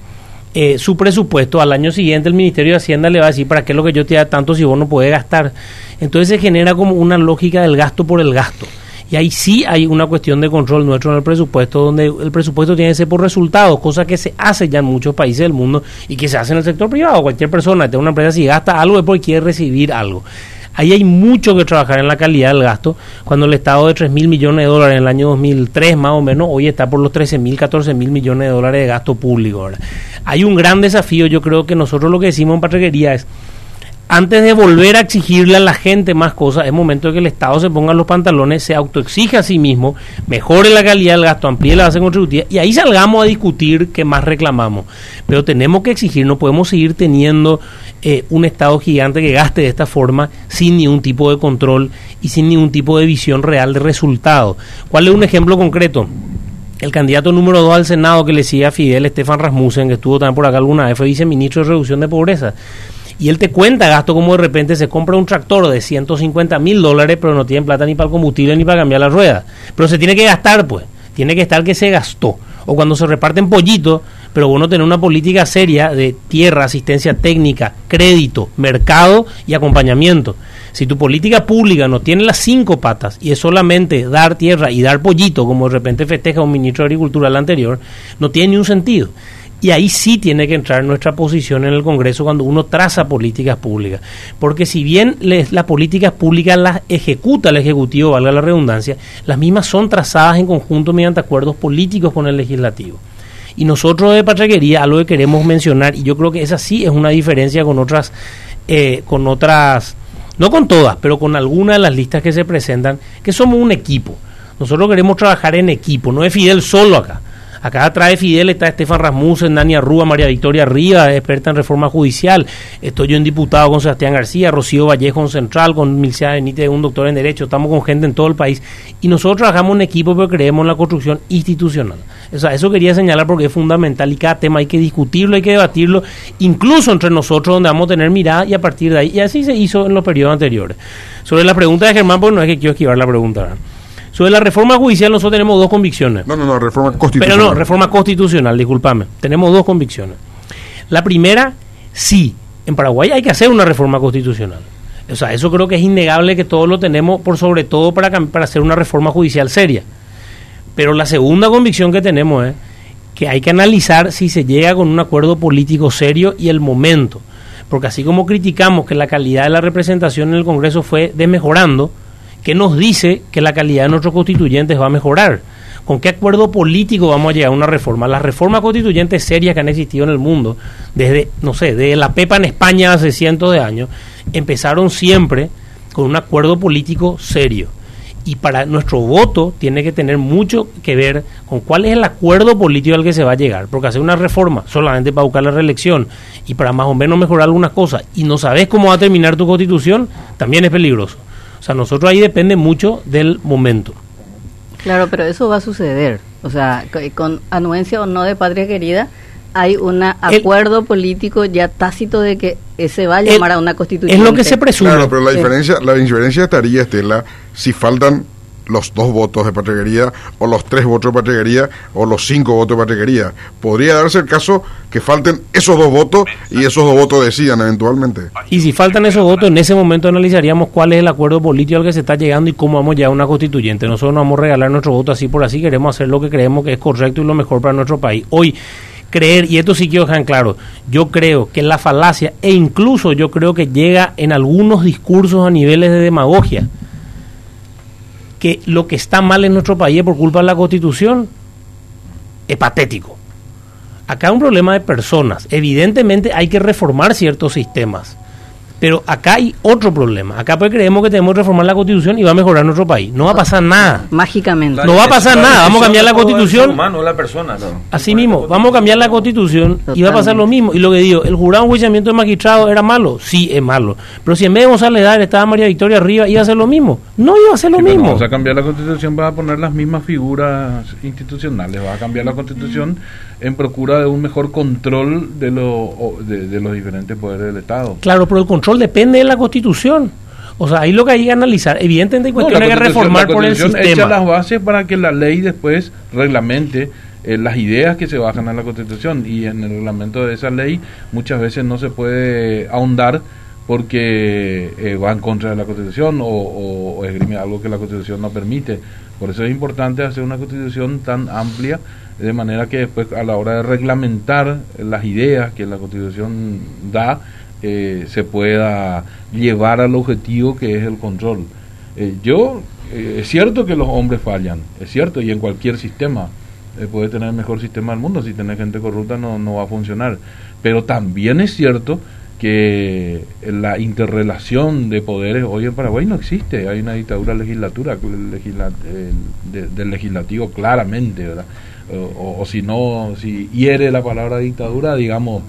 su presupuesto, al año siguiente el Ministerio de Hacienda le va a decir, ¿para qué es lo que yo te da tanto si vos no podés gastar? Entonces se genera como una lógica del gasto por el gasto. Y ahí sí hay una cuestión de control nuestro en el presupuesto, donde el presupuesto tiene que ser por resultados, cosa que se hace ya en muchos países del mundo y que se hace en el sector privado. Cualquier persona que tenga una empresa, si gasta algo es porque quiere recibir algo. Ahí hay mucho que trabajar en la calidad del gasto, cuando el Estado de 3.000 millones de dólares en el año 2003 más o menos, hoy está por los 13.000, 14.000 millones de dólares de gasto público, ¿verdad? Hay un gran desafío. Yo creo que nosotros lo que decimos en Patriquería es, antes de volver a exigirle a la gente más cosas, es momento de que el Estado se ponga los pantalones, se autoexija a sí mismo, mejore la calidad del gasto, amplíe la base contributiva y ahí salgamos a discutir qué más reclamamos. Pero tenemos que exigir, no podemos seguir teniendo un Estado gigante que gaste de esta forma sin ningún tipo de control y sin ningún tipo de visión real de resultado. ¿Cuál es un ejemplo concreto? El candidato número 2 al Senado que le sigue a Fidel, Stefan Rasmussen, que estuvo también por acá alguna vez, fue viceministro de Reducción de Pobreza. Y él te cuenta gasto como de repente se compra un tractor de $150,000, pero no tiene plata ni para el combustible ni para cambiar la rueda. Pero se tiene que gastar, pues. Tiene que estar que se gastó. O cuando se reparten pollitos, pero bueno, tener una política seria de tierra, asistencia técnica, crédito, mercado y acompañamiento. Si tu política pública no tiene las 5 patas y es solamente dar tierra y dar pollito, como de repente festeja un ministro de Agricultura el anterior, no tiene ni un sentido. Y ahí sí tiene que entrar nuestra posición en el Congreso cuando uno traza políticas públicas. Porque si bien las políticas públicas las ejecuta el Ejecutivo, valga la redundancia, las mismas son trazadas en conjunto mediante acuerdos políticos con el Legislativo. Y nosotros de Patriquería, algo que queremos mencionar, y yo creo que esa sí es una diferencia con otras, no con todas, pero con algunas de las listas que se presentan, que somos un equipo. Nosotros queremos trabajar en equipo, no es Fidel solo acá. Acá atrás de Fidel está Stefan Rasmussen, Dani Arrúa, María Victoria Rivas, experta en reforma judicial. Estoy yo en diputado con Sebastián García, Rocío Vallejo en Central, con Milcia Benítez, un doctor en Derecho. Estamos con gente en todo el país. Y nosotros trabajamos en equipo, pero creemos en la construcción institucional. O sea, eso quería señalar porque es fundamental y cada tema hay que discutirlo, hay que debatirlo, incluso entre nosotros, donde vamos a tener mirada y a partir de ahí. Y así se hizo en los periodos anteriores. Sobre la pregunta de Germán, porque no es que quiero esquivar la pregunta, ¿verdad? Sobre la reforma judicial nosotros tenemos 2 convicciones. No, reforma constitucional. Pero no, reforma constitucional, discúlpame. Tenemos 2 convicciones. La primera, sí, en Paraguay hay que hacer una reforma constitucional. O sea, eso creo que es innegable que todos lo tenemos, por sobre todo para hacer una reforma judicial seria. Pero la segunda convicción que tenemos es que hay que analizar si se llega con un acuerdo político serio y el momento. Porque así como criticamos que la calidad de la representación en el Congreso fue desmejorando, ¿qué nos dice que la calidad de nuestros constituyentes va a mejorar? ¿Con qué acuerdo político vamos a llegar a una reforma? Las reformas constituyentes serias que han existido en el mundo, desde la Pepa en España hace cientos de años, empezaron siempre con un acuerdo político serio. Y para nuestro voto tiene que tener mucho que ver con cuál es el acuerdo político al que se va a llegar. Porque hacer una reforma solamente para buscar la reelección y para más o menos mejorar algunas cosas y no sabes cómo va a terminar tu constitución, también es peligroso. O sea, nosotros ahí depende mucho del momento. Claro, pero eso va a suceder. O sea, con anuencia o no de Patria Querida, hay un acuerdo político ya tácito de que se va a llamar a una constituyente. Es lo que se presume. Claro, pero la diferencia estaría, Estela, si faltan los 2 votos de Patria o los 3 votos de Patria o los 5 votos de Patria. Podría darse el caso que falten esos 2 votos y esos 2 votos decidan eventualmente. Y si faltan esos votos, en ese momento analizaríamos cuál es el acuerdo político al que se está llegando y cómo vamos a llegar a una constituyente. Nosotros no vamos a regalar nuestro voto así por así, queremos hacer lo que creemos que es correcto y lo mejor para nuestro país. Hoy, creer, y esto sí quiero dejar en claro, yo creo que la falacia, e incluso yo creo que llega en algunos discursos a niveles de demagogia, que lo que está mal en nuestro país por culpa de la Constitución es patético. Acá hay un problema de personas. Evidentemente hay que reformar ciertos sistemas, pero acá hay otro problema. Acá pues creemos que tenemos que reformar la Constitución y va a mejorar nuestro país. No va a pasar nada. Mágicamente. No va a pasar nada. Vamos a cambiar la Constitución. Humano, la persona, no. Así mismo, vamos a cambiar la Constitución y va a pasar lo mismo. Y lo que digo, ¿el jurado de enjuiciamiento de magistrado era malo? Sí, es malo. Pero si en vez de González Dar estaba María Victoria arriba, ¿iba a hacer lo mismo? No iba a hacer lo mismo. Vamos a cambiar la Constitución, va a poner las mismas figuras institucionales, va a cambiar la Constitución en procura de un mejor control de los diferentes poderes del Estado. Claro, pero el control depende de la Constitución. O sea, ahí lo que hay que analizar. Evidentemente hay cuestiones que reformar por el sistema. Echa las bases para que la ley después reglamente las ideas que se bajan en la Constitución, y en el reglamento de esa ley muchas veces no se puede ahondar porque va en contra de la Constitución o esgrime algo que la Constitución no permite. Por eso es importante hacer una Constitución tan amplia, de manera que después a la hora de reglamentar las ideas que la Constitución da, se pueda llevar al objetivo que es el control. Es cierto que los hombres fallan, es cierto, y en cualquier sistema puede tener el mejor sistema del mundo. Si tiene gente corrupta no va a funcionar, pero también es cierto que la interrelación de poderes hoy en Paraguay no existe. Hay una dictadura del legislativo claramente, ¿verdad? O si no, si hiere la palabra dictadura, digamos,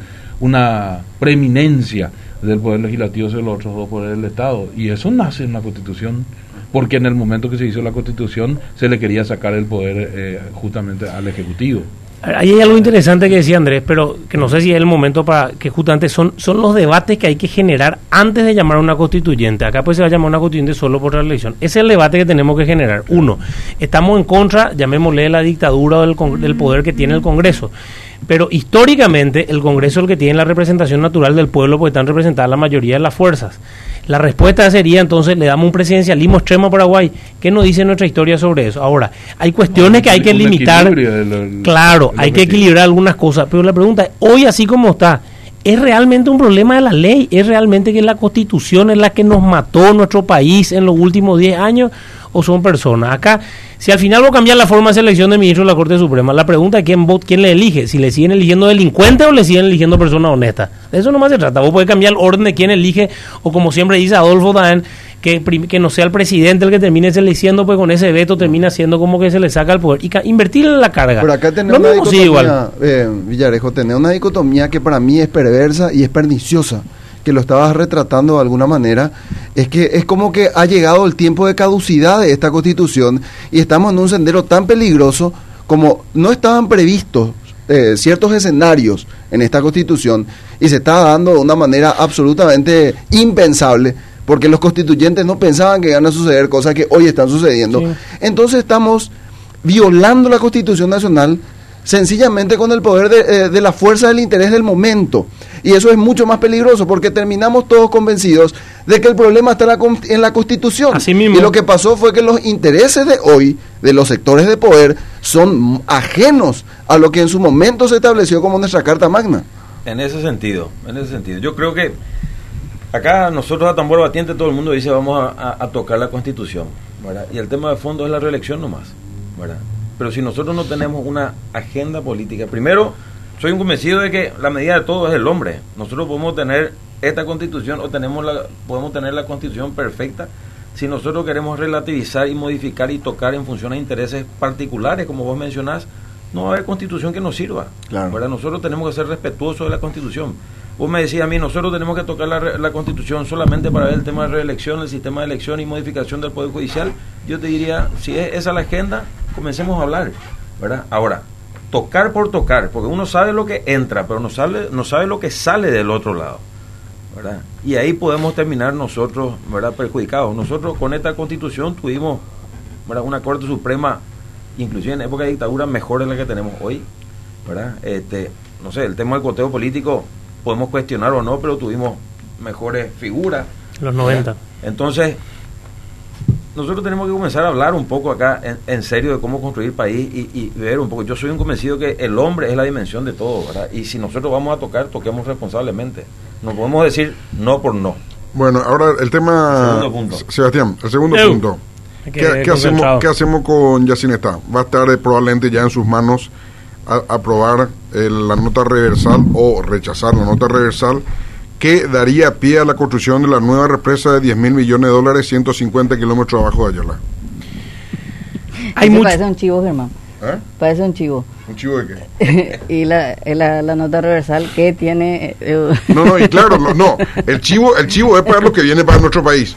una preeminencia del poder legislativo sobre los otros 2 poderes del Estado, y eso nace en la Constitución, porque en el momento que se hizo la Constitución se le quería sacar el poder justamente al Ejecutivo. Ahí hay algo interesante que decía Andrés, pero que no sé si es el momento para que justamente son los debates que hay que generar antes de llamar a una constituyente. Acá pues se va a llamar a una constituyente solo por la elección. Ese es el debate que tenemos que generar. Uno, estamos en contra, llamémosle, de la dictadura o del poder que tiene el Congreso. Pero históricamente el Congreso es el que tiene la representación natural del pueblo, porque están representadas la mayoría de las fuerzas. La respuesta sería entonces, le damos un presidencialismo extremo a Paraguay. ¿Qué nos dice nuestra historia sobre eso? Ahora, hay cuestiones que hay que limitar. Claro, hay que equilibrar algunas cosas, pero la pregunta es, hoy así como está, ¿es realmente un problema de la ley? ¿Es realmente que la Constitución es la que nos mató nuestro país en los últimos 10 años? ¿O son personas? Acá, si al final va a cambiar la forma de selección de ministros de la Corte Suprema, la pregunta es quién le elige, si le siguen eligiendo delincuentes o le siguen eligiendo personas honestas. De eso nomás se trata. Vos podés cambiar el orden de quién elige, o como siempre dice Adolfo Daen, que no sea el presidente el que termine eligiendo, pues con ese veto termina siendo como que se le saca el poder, y invertirle la carga. Pero acá tenés una dicotomía, Villarejo, tenés una dicotomía que para mí es perversa y es perniciosa, que lo estabas retratando de alguna manera. Es que es como que ha llegado el tiempo de caducidad de esta Constitución y estamos en un sendero tan peligroso como no estaban previstos ciertos escenarios en esta Constitución, y se está dando de una manera absolutamente impensable, porque los constituyentes no pensaban que iban a suceder cosas que hoy están sucediendo. Sí. Entonces estamos violando la Constitución Nacional sencillamente con el poder de la fuerza del interés del momento, y eso es mucho más peligroso, porque terminamos todos convencidos de que el problema está en la Constitución. Así mismo. Y lo que pasó fue que los intereses de hoy de los sectores de poder son ajenos a lo que en su momento se estableció como nuestra Carta Magna. En ese sentido, yo creo que acá nosotros a tambor batiente todo el mundo dice vamos a tocar la Constitución, ¿verdad? Y el tema de fondo es la reelección nomás, ¿verdad? Pero si nosotros no tenemos una agenda política, primero, soy un convencido de que la medida de todo es el hombre. Nosotros podemos tener esta Constitución o podemos tener la Constitución perfecta. Si nosotros queremos relativizar y modificar y tocar en función a intereses particulares, como vos mencionás, no va a haber Constitución que nos sirva. Claro. ¿Verdad? Nosotros tenemos que ser respetuosos de la Constitución. Vos me decías a mí, nosotros tenemos que tocar la Constitución solamente para ver el tema de reelección, el sistema de elección y modificación del Poder Judicial. Yo te diría, si es esa la agenda, comencemos a hablar, ¿verdad? Ahora, tocar por tocar, porque uno sabe lo que entra, pero no sabe lo que sale del otro lado, ¿verdad? Y ahí podemos terminar nosotros, ¿verdad?, perjudicados. Nosotros con esta Constitución tuvimos, ¿verdad?, una Corte Suprema, inclusive en época de dictadura, mejor de la que tenemos hoy, ¿verdad? No sé, el tema del coteo político podemos cuestionar o no, pero tuvimos mejores figuras. Los 90. Entonces, nosotros tenemos que comenzar a hablar un poco acá en serio de cómo construir país y ver un poco. Yo soy un convencido que el hombre es la dimensión de todo, ¿verdad? Y si nosotros vamos a tocar, toquemos responsablemente. No podemos decir no por no. Bueno, ahora el tema... Segundo punto. Sebastián, el segundo punto. ¿Qué hacemos con Yacinetá? Va a estar probablemente ya en sus manos aprobar la nota reversal o rechazar la nota reversal que daría pie a la construcción de la nueva represa de 10.000 millones de dólares, 150 kilómetros abajo de Ayala. Parece un chivo, Germán. Parece un chivo. ¿Un chivo de qué? Y la nota reversal que tiene... No, y claro, no. El chivo es para lo que viene para nuestro país.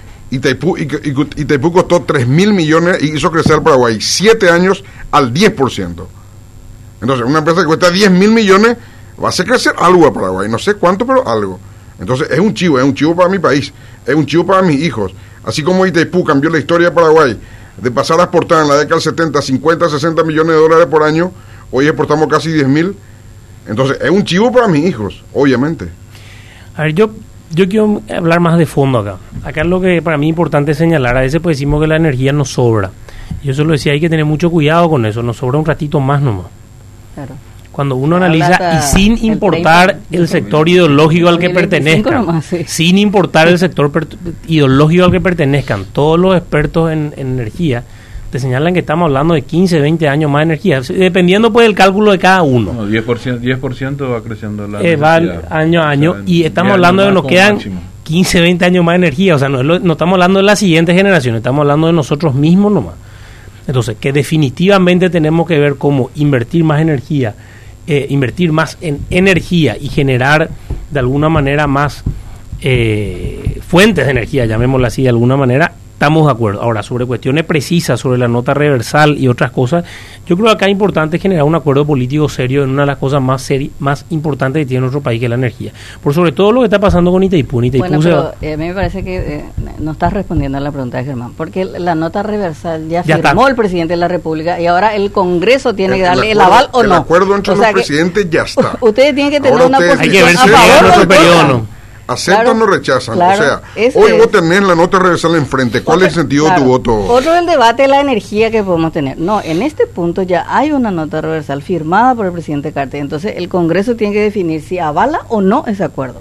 Itaipú costó 3.000 millones y hizo crecer al Paraguay 7 años al 10%. Entonces, una empresa que cuesta 10.000 millones va a hacer crecer algo a Paraguay, no sé cuánto, pero algo. Entonces, es un chivo para mi país, es un chivo para mis hijos. Así como Itaipú cambió la historia de Paraguay, de pasar a exportar en la década del 70 50, 60 millones de dólares por año, hoy exportamos casi 10.000. Entonces, es un chivo para mis hijos, obviamente. A ver, yo quiero hablar más de fondo acá. Acá es lo que para mí es importante señalar. A veces pues decimos que la energía nos sobra. Yo solo decía, hay que tener mucho cuidado con eso, nos sobra un ratito más nomás. Claro. Cuando uno analiza, y sin importar el sector ideológico al que pertenezcan, nomás, sí. Sin importar el sector ideológico al que pertenezcan, todos los expertos en energía te señalan que estamos hablando de 15, 20 años más de energía, dependiendo pues del cálculo de cada uno. No, 10% va creciendo la va año a año, o sea, y estamos hablando de que nos quedan máximo 15, 20 años más de energía, o sea, no estamos hablando de la siguiente generación, estamos hablando de nosotros mismos nomás. Entonces, que definitivamente tenemos que ver cómo invertir más energía, invertir más en energía y generar de alguna manera más fuentes de energía, llamémosla así de alguna manera. Estamos de acuerdo. Ahora, sobre cuestiones precisas, sobre la nota reversal y otras cosas, yo creo que acá es importante generar un acuerdo político serio en una de las cosas más importantes que tiene nuestro país, que es la energía. Por sobre todo lo que está pasando con Itaipú. Bueno, pero a mí me parece que no estás respondiendo a la pregunta de Germán, porque la nota reversal ya firmó el presidente de la República y ahora el Congreso tiene que darle el aval o no. El acuerdo entre los presidentes ya está. Ustedes tienen que tener ahora una posición hay que ver si a favor periodo no. ¿Aceptan o no rechazan? Claro, o sea, hoy vos tenés la nota reversal enfrente. ¿Cuál es el sentido de tu voto? Otro es el debate de la energía que podemos tener. No, en este punto ya hay una nota reversal firmada por el presidente Carter. Entonces, el Congreso tiene que definir si avala o no ese acuerdo.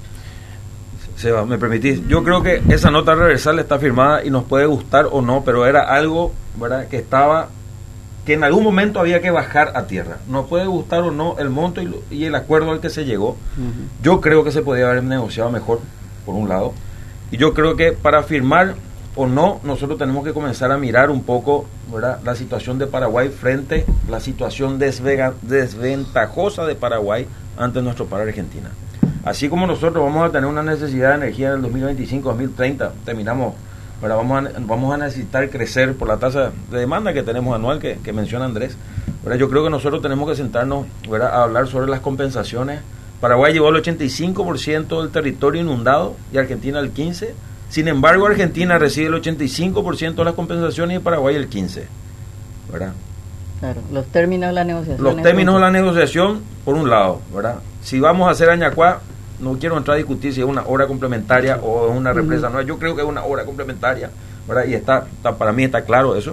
Seba, ¿me permitís? Yo creo que esa nota reversal está firmada y nos puede gustar o no, pero era algo, ¿verdad?, que en algún momento había que bajar a tierra. Nos puede gustar o no el monto y el acuerdo al que se llegó. Yo creo que se podía haber negociado mejor, por un lado. Y yo creo que para firmar o no, nosotros tenemos que comenzar a mirar un poco, ¿verdad?, la situación de Paraguay frente a la situación desventajosa de Paraguay ante nuestro par Argentina. Así como nosotros vamos a tener una necesidad de energía en el 2025, 2030, terminamos... Pero vamos a necesitar crecer por la tasa de demanda que tenemos anual que menciona Andrés. ¿Verdad? Yo creo que nosotros tenemos que sentarnos, ¿verdad?, a hablar sobre las compensaciones. Paraguay llevó el 85% del territorio inundado y Argentina el 15%. Sin embargo, Argentina recibe el 85% de las compensaciones y Paraguay el 15%. ¿Verdad? Claro, los términos de la negociación. Los términos de la negociación, por un lado, ¿verdad? Si vamos a hacer Añacuá, no quiero entrar a discutir si es una obra complementaria o es una represa. No, yo creo que es una obra complementaria, ¿verdad? Y está para mí está claro eso.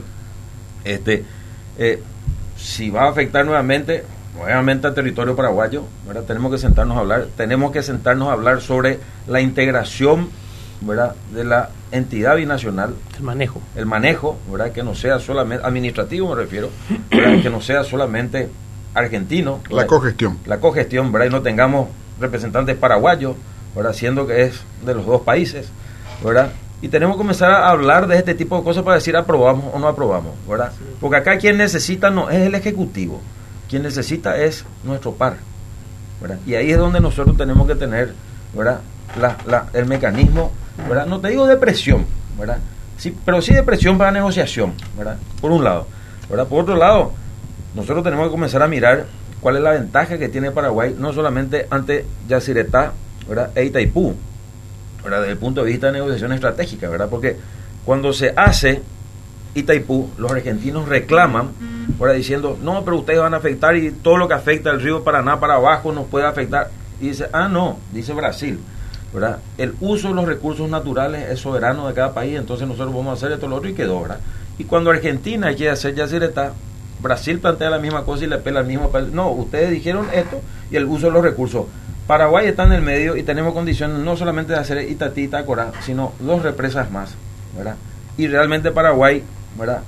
Si va a afectar nuevamente al territorio paraguayo, ¿verdad?, tenemos que sentarnos a hablar sobre la integración, ¿verdad?, de la entidad binacional, el manejo, ¿verdad?, que no sea solamente administrativo, me refiero, ¿verdad?, que no sea solamente argentino, la cogestión, ¿verdad?, y no tengamos representantes paraguayos, ¿verdad?, siendo que es de los dos países, ¿verdad? Y tenemos que comenzar a hablar de este tipo de cosas para decir aprobamos o no aprobamos, ¿verdad? Porque acá quien necesita no es el Ejecutivo, quien necesita es nuestro par, ¿verdad? Y ahí es donde nosotros tenemos que tener, ¿verdad?, el mecanismo, ¿verdad? No te digo de presión, ¿verdad?, sí, pero sí de presión para negociación, ¿verdad?, por un lado, ¿verdad? Por otro lado, nosotros tenemos que comenzar a mirar cuál es la ventaja que tiene Paraguay, no solamente ante Yacyretá, ¿verdad?, e Itaipú, ¿verdad?, desde el punto de vista de negociación estratégica, ¿verdad?, porque cuando se hace Itaipú, los argentinos reclaman, ¿verdad?, diciendo, no, pero ustedes van a afectar y todo lo que afecta al río Paraná para abajo nos puede afectar. Y dice, no, dice Brasil, ¿verdad?, el uso de los recursos naturales es soberano de cada país, entonces nosotros vamos a hacer esto, lo otro, y quedó, ¿verdad? Y cuando Argentina quiere hacer Yacyretá, Brasil plantea la misma cosa y le pela al mismo país. No, ustedes dijeron esto y el uso de los recursos. Paraguay está en el medio y tenemos condiciones no solamente de hacer Itatí y Itacorá, sino 2 represas más, ¿verdad? Y realmente Paraguay, ¿verdad?,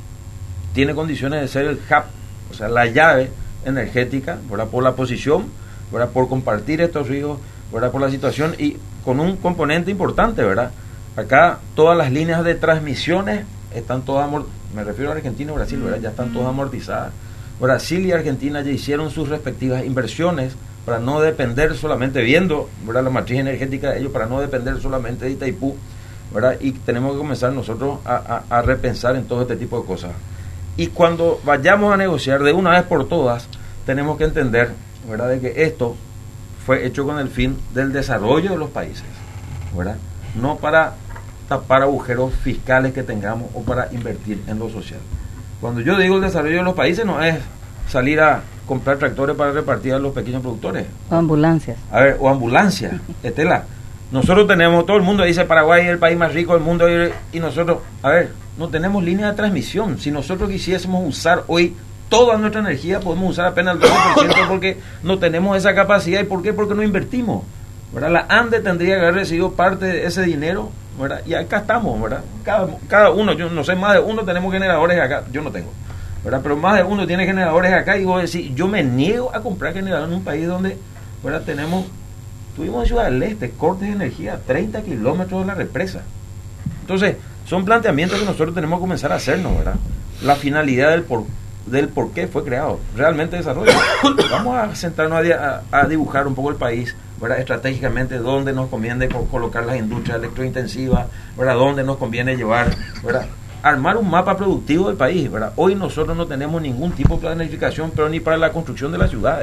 tiene condiciones de ser el hub, o sea, la llave energética, ¿verdad?, por la posición, ¿verdad?, por compartir estos ríos, ¿verdad?, por la situación y con un componente importante, ¿verdad? Acá todas las líneas de transmisiones están todas me refiero a Argentina y Brasil, ¿verdad?, ya están todas amortizadas. Brasil y Argentina ya hicieron sus respectivas inversiones para no depender solamente, viendo, ¿verdad?, la matriz energética de ellos, para no depender solamente de Itaipú, ¿verdad? Y tenemos que comenzar nosotros a repensar en todo este tipo de cosas. Y cuando vayamos a negociar de una vez por todas, tenemos que entender, ¿verdad?, de que esto fue hecho con el fin del desarrollo de los países, ¿verdad?, no para tapar agujeros fiscales que tengamos o para invertir en lo social. Cuando yo digo el desarrollo de los países, no es salir a comprar tractores para repartir a los pequeños productores. O ambulancias. A ver, o ambulancias, Estela. Nosotros tenemos, todo el mundo dice Paraguay es el país más rico del mundo y nosotros, a ver, no tenemos línea de transmisión. Si nosotros quisiésemos usar hoy toda nuestra energía, podemos usar apenas el 12% porque no tenemos esa capacidad. ¿Y por qué? Porque no invertimos, ¿verdad? La ANDE tendría que haber recibido parte de ese dinero, ¿verdad? Y acá estamos, ¿verdad? Cada uno, yo no sé, más de uno tenemos generadores acá, yo no tengo, ¿verdad? Pero más de uno tiene generadores acá y vos decís, yo me niego a comprar generadores en un país donde, ¿verdad?, tuvimos en Ciudad del Este cortes de energía a 30 kilómetros de la represa. Entonces, son planteamientos que nosotros tenemos que comenzar a hacernos, ¿verdad? La finalidad del por qué fue creado, realmente desarrollo. Vamos a sentarnos a dibujar un poco el país, ¿verdad?, estratégicamente, dónde nos conviene colocar las industrias electrointensivas, ¿verdad?, dónde nos conviene llevar, ¿verdad?, armar un mapa productivo del país, ¿verdad? Hoy nosotros no tenemos ningún tipo de planificación, pero ni para la construcción de las ciudades.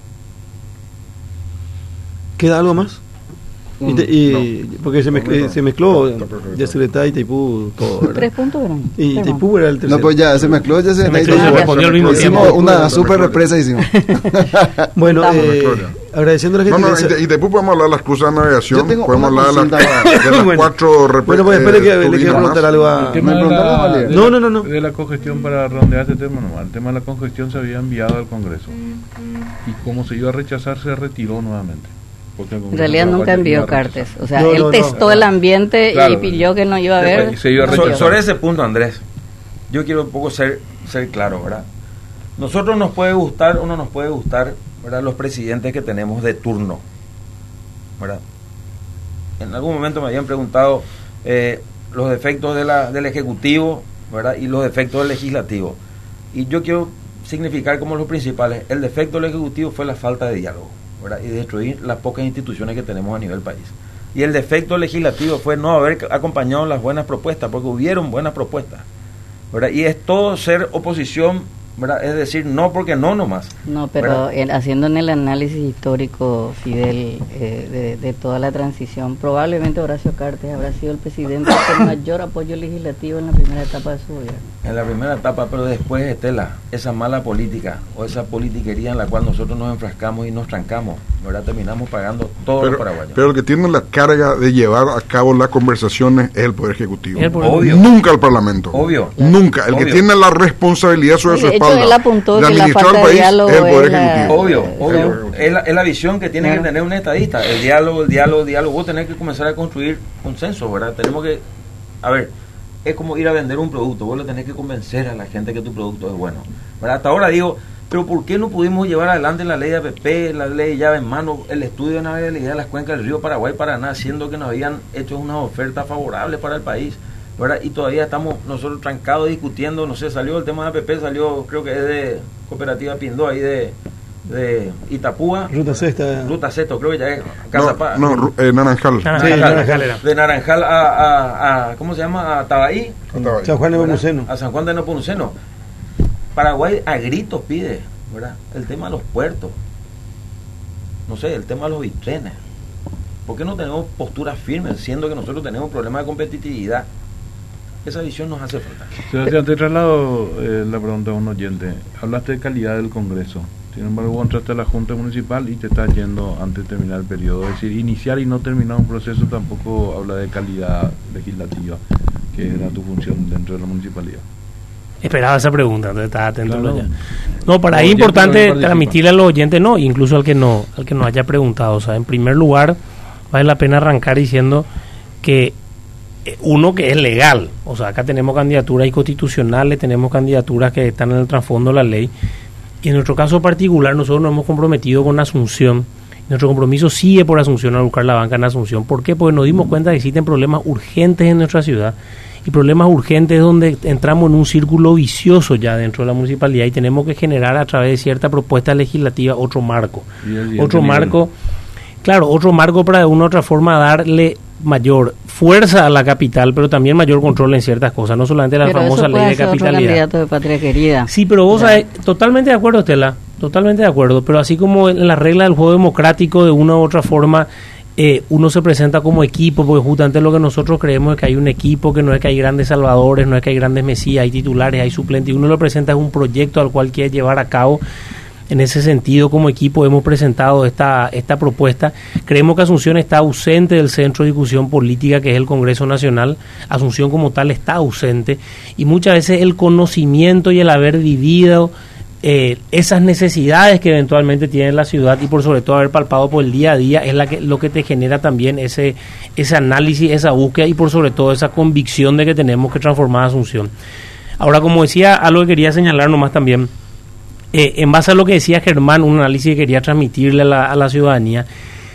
¿Queda algo más? No. Porque se mezcló Yacyretá y Itaipú todo, ¿verdad? 3 puntos eran. Y Itaipú era el tercero. No, pues ya se mezcló Yacyretá y Itaipú. Hicimos una super represa. Bueno, agradeciendo a la gente. Bueno, y Itaipú podemos hablar de las cruces de navegación, podemos hablar de las 4 represas. Bueno, pues espere que le quiero preguntar algo a... No. De la congestión, para redondear este tema nomás. El tema de la congestión se había enviado al Congreso. Y como se iba a rechazar, se retiró nuevamente. En realidad nunca envió cartas. O sea, él testó el ambiente, claro, y pidió que no iba a haber. Sobre ese punto, Andrés, yo quiero un poco ser claro, ¿verdad? Nosotros nos puede gustar o no nos puede gustar, ¿verdad?, los presidentes que tenemos de turno, ¿verdad? En algún momento me habían preguntado los defectos del Ejecutivo, ¿verdad?, y los defectos del Legislativo. Y yo quiero significar como los principales. El defecto del Ejecutivo fue la falta de diálogo, ¿verdad?, y destruir las pocas instituciones que tenemos a nivel país. Y el defecto legislativo fue no haber acompañado las buenas propuestas, porque hubieron buenas propuestas, ¿verdad? Y es todo ser oposición, ¿verdad?, es decir, no porque no nomás. No, pero haciendo en el análisis histórico, Fidel, de toda la transición, probablemente Horacio Cartes habrá sido el presidente con mayor apoyo legislativo en la primera etapa de su gobierno. En la primera etapa, pero después, Estela, esa mala política o esa politiquería en la cual nosotros nos enfrascamos y nos trancamos, ¿verdad?, terminamos pagando todos los paraguayos. Pero el que tiene la carga de llevar a cabo las conversaciones es el Poder Ejecutivo. Obvio. Nunca el Parlamento. Obvio. Nunca. El que tiene la responsabilidad sobre su espalda él apuntó de que la falta de diálogo es el Poder Ejecutivo. Obvio. Es la visión que tiene que tener un estadista. El diálogo. Vos tenés que comenzar a construir consenso, ¿verdad? Tenemos que, es como ir a vender un producto. Vos le tenés que convencer a la gente que tu producto es bueno, ¿verdad? Hasta ahora digo, pero ¿por qué no pudimos llevar adelante la ley de APP, la ley de llave en mano, el estudio de navegabilidad de las cuencas del río Paraguay, Paraná, siendo que nos habían hecho una oferta favorable para el país, ¿verdad? Y todavía estamos nosotros trancados discutiendo, no sé, salió el tema de APP, creo que es de Cooperativa Pindó, ahí de Itapúa. Ruta Sexta, creo que ya es Naranjal. Naranjal era. De Naranjal a ¿cómo se llama? A Tabaí. San Juan de Nepomuceno. A San Juan de Nepomuceno. Paraguay a gritos pide, ¿verdad?, el tema de los puertos, no sé, el tema de los bitrenes. ¿Por qué no tenemos posturas firmes, siendo que nosotros tenemos problemas de competitividad? Esa visión nos hace falta. Sebastián, te traslado la pregunta a un oyente. Hablaste de calidad del Congreso. Sin embargo, vos entraste a la Junta Municipal y te estás yendo antes de terminar el periodo. Es decir, iniciar y no terminar un proceso tampoco habla de calidad legislativa, que era tu función dentro de la municipalidad. Esperaba esa pregunta, entonces estaba atento. Claro. No, para ahí es importante transmitirle a los oyentes, no, incluso al que nos haya preguntado. O sea, en primer lugar, vale la pena arrancar diciendo que uno, que es legal. O sea, acá tenemos candidaturas inconstitucionales, tenemos candidaturas que están en el trasfondo de la ley. Y en nuestro caso particular, nosotros nos hemos comprometido con Asunción. Nuestro compromiso sigue por Asunción, a buscar la banca en Asunción. ¿Por qué? Porque nos dimos cuenta que existen problemas urgentes en nuestra ciudad. Y problemas urgentes donde entramos en un círculo vicioso ya dentro de la municipalidad y tenemos que generar a través de cierta propuesta legislativa otro marco. Otro marco, claro, otro marco para de una u otra forma darle mayor fuerza a la capital, pero también mayor control en ciertas cosas, no solamente la famosa ley de capitalidad. Otro candidato de Patria Querida. Sí, pero vos sabés, totalmente de acuerdo, Estela, totalmente de acuerdo, pero así como en la regla del juego democrático, de una u otra forma, uno se presenta como equipo, porque justamente lo que nosotros creemos es que hay un equipo, que no es que hay grandes salvadores, no es que hay grandes mesías, hay titulares, hay suplentes, y uno lo presenta es un proyecto al cual quiere llevar a cabo. En ese sentido, como equipo hemos presentado esta propuesta. Creemos que Asunción está ausente del centro de discusión política, que es el Congreso Nacional. Asunción como tal está ausente, y muchas veces el conocimiento y el haber vivido esas necesidades que eventualmente tiene la ciudad, y por sobre todo haber palpado por el día a día, es lo que te genera también ese análisis, esa búsqueda, y por sobre todo esa convicción de que tenemos que transformar Asunción. Ahora, como decía, algo que quería señalar nomás también, en base a lo que decía Germán, un análisis que quería transmitirle a la ciudadanía,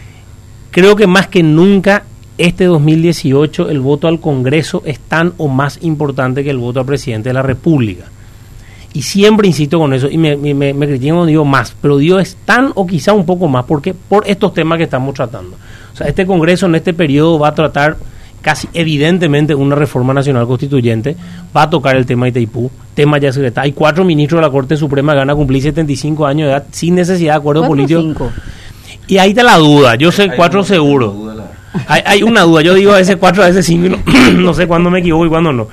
creo que más que nunca este 2018 el voto al Congreso es tan o más importante que el voto al presidente de la República. Y siempre insisto con eso, y me critican cuando digo más, pero digo es tan o quizá un poco más, porque por estos temas que estamos tratando. O sea, este Congreso en este periodo va a tratar casi evidentemente una reforma nacional constituyente, va a tocar el tema de Itaipú, tema ya secretario. Hay 4 ministros de la Corte Suprema que van a cumplir 75 años de edad sin necesidad de acuerdo político. 5. Y ahí está la duda, yo sé 4 seguro. Hay una duda, yo digo a veces 4, a veces 5, no sé cuándo me equivoco y cuándo no.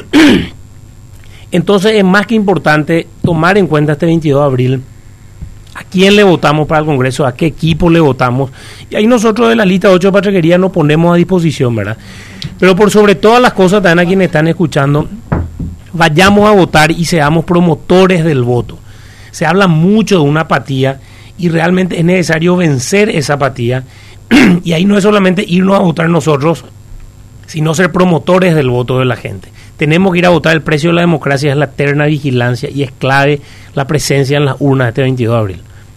Entonces es más que importante tomar en cuenta este 22 de abril a quién le votamos para el Congreso, a qué equipo le votamos, y ahí nosotros de la lista 8 de Patria Querida nos ponemos a disposición, ¿verdad? Pero por sobre todas las cosas, también a quienes están escuchando, vayamos a votar y seamos promotores del voto. Se habla mucho de una apatía y realmente es necesario vencer esa apatía, y ahí no es solamente irnos a votar nosotros, sino ser promotores del voto de la gente. Tenemos que ir a votar. El precio de la democracia es la eterna vigilancia, y es clave la presencia en las urnas este 22 de abril.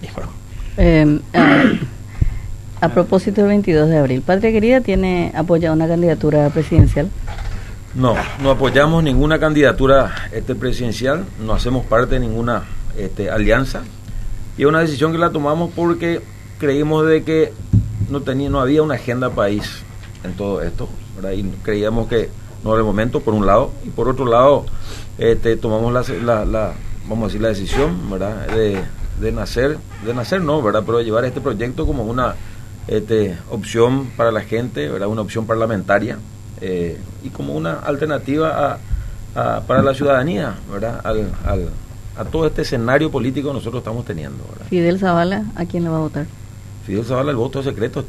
A propósito del 22 de abril, ¿Patria Querida tiene apoyado una candidatura presidencial? No apoyamos ninguna candidatura presidencial, no hacemos parte de ninguna alianza, y es una decisión que la tomamos porque creímos de que no había una agenda país en todo esto, ¿verdad? Y creíamos que no era el momento, por un lado, y por otro lado tomamos vamos a decir, la decisión, ¿verdad?, de nacer no, ¿verdad?, pero de llevar este proyecto como una opción para la gente, ¿verdad?, una opción parlamentaria, y como una alternativa para la ciudadanía, ¿verdad?, a todo este escenario político que nosotros estamos teniendo, ¿verdad? Fidel Zavala, ¿a quién le va a votar? Fidel Zavala, el voto secreto.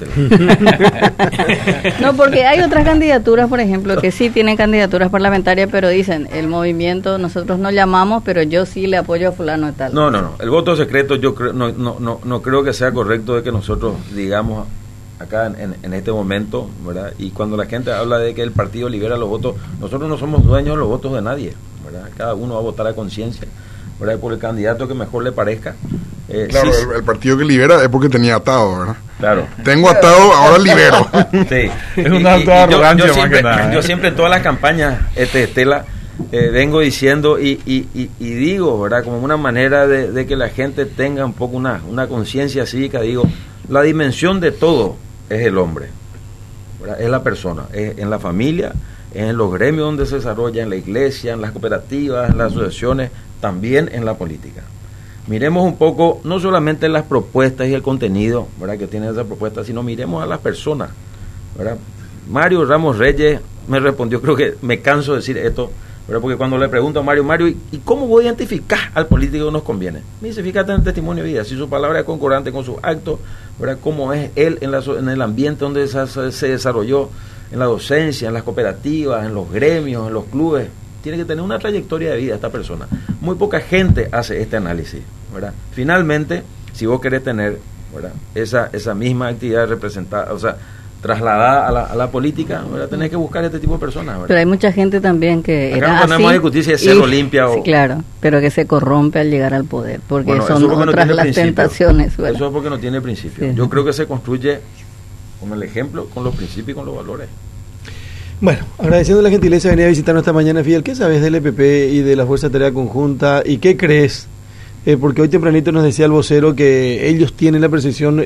No, porque hay otras candidaturas, por ejemplo, que sí tienen candidaturas parlamentarias, pero dicen, el movimiento, nosotros no llamamos, pero yo sí le apoyo a fulano y tal. No, el voto secreto yo creo, no creo que sea correcto de que nosotros digamos acá en este momento, ¿verdad? Y cuando la gente habla de que el partido libera los votos, nosotros no somos dueños de los votos de nadie, ¿verdad? Cada uno va a votar a conciencia, ¿verdad?, por el candidato que mejor le parezca. Claro, sí. El partido que libera es porque tenía atado, ¿verdad? Claro. Tengo atado, ahora libero. Sí. Es una arrogancia más que nada. Yo siempre en todas las campañas, Estela, vengo diciendo y digo, ¿verdad?, como una manera de que la gente tenga un poco una conciencia cívica, digo, la dimensión de todo es el hombre, ¿verdad?, es la persona, es en la familia, en los gremios donde se desarrolla, en la iglesia, en las cooperativas, en las asociaciones, también en la política. Miremos un poco, no solamente las propuestas y el contenido, ¿verdad?, que tiene esa propuesta, sino miremos a las personas, ¿verdad? Mario Ramos Reyes me respondió, creo que me canso de decir esto, ¿verdad?, porque cuando le pregunto a Mario, ¿y cómo voy a identificar al político que nos conviene? Me dice, fíjate en el testimonio de vida, si su palabra es concordante con sus actos, ¿verdad?, cómo es él en el ambiente donde se desarrolló, en la docencia, en las cooperativas, en los gremios, en los clubes. Tiene que tener una trayectoria de vida esta persona. Muy poca gente hace este análisis, ¿verdad? Finalmente, si vos querés tener, ¿verdad?, esa misma actividad representada, o sea, trasladada a la política, ¿verdad?, tenés que buscar este tipo de personas, ¿verdad? Pero hay mucha gente también que acá era no tenemos así, a discutir si es Cerro Limpia o... Sí, claro, pero que se corrompe al llegar al poder, porque bueno, son otras las tentaciones, ¿verdad? Eso es porque no tiene principio. Sí. Yo creo que se construye con el ejemplo, con los principios y con los valores. Bueno, agradeciendo la gentileza de venir a visitarnos esta mañana, Fidel. ¿Qué sabes del EPP y de la Fuerza de Tarea Conjunta? ¿Y qué crees? Porque hoy tempranito nos decía el vocero que ellos tienen la percepción,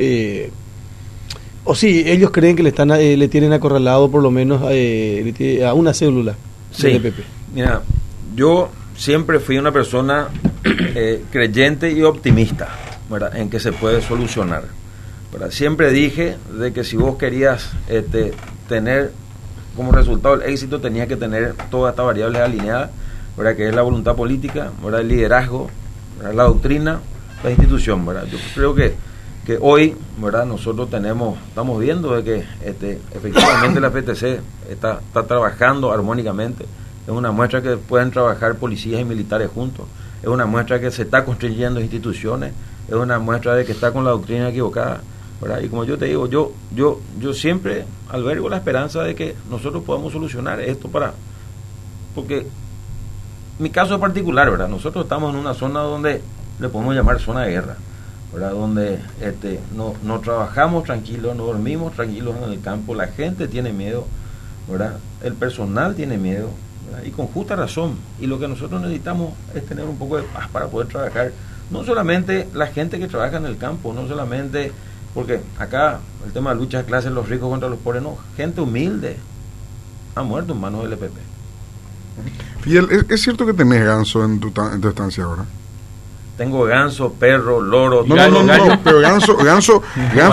o sí, ellos creen que le tienen acorralado por lo menos a una célula del EPP. Mira, yo siempre fui una persona creyente y optimista, ¿verdad?, en que se puede solucionar, ¿verdad? Siempre dije de que si vos querías tener como resultado el éxito, tenía que tener todas estas variables alineadas, ¿verdad?, que es la voluntad política, ¿verdad?, el liderazgo, ¿verdad?, la doctrina, la institución, ¿verdad? Yo creo que hoy, ¿verdad?, nosotros estamos viendo de que efectivamente la FTC está trabajando armónicamente. Es una muestra que pueden trabajar policías y militares juntos, es una muestra que se está construyendo instituciones, es una muestra de que está con la doctrina equivocada, ¿verdad? Y como yo te digo, yo siempre albergo la esperanza de que nosotros podamos solucionar esto porque mi caso es particular, ¿verdad? Nosotros estamos en una zona donde le podemos llamar zona de guerra, ¿verdad?, donde no trabajamos tranquilos, no dormimos tranquilos en el campo, la gente tiene miedo, ¿verdad?, el personal tiene miedo, ¿verdad?, y con justa razón, y lo que nosotros necesitamos es tener un poco de paz para poder trabajar, no solamente la gente que trabaja en el campo, no solamente, porque acá el tema de lucha de clases, los ricos contra los pobres, no, gente humilde ha muerto en manos del EPP. Fidel, ¿es cierto que tenés ganso en tu estancia ahora? Tengo ganso, perro, loro, no, pero ganso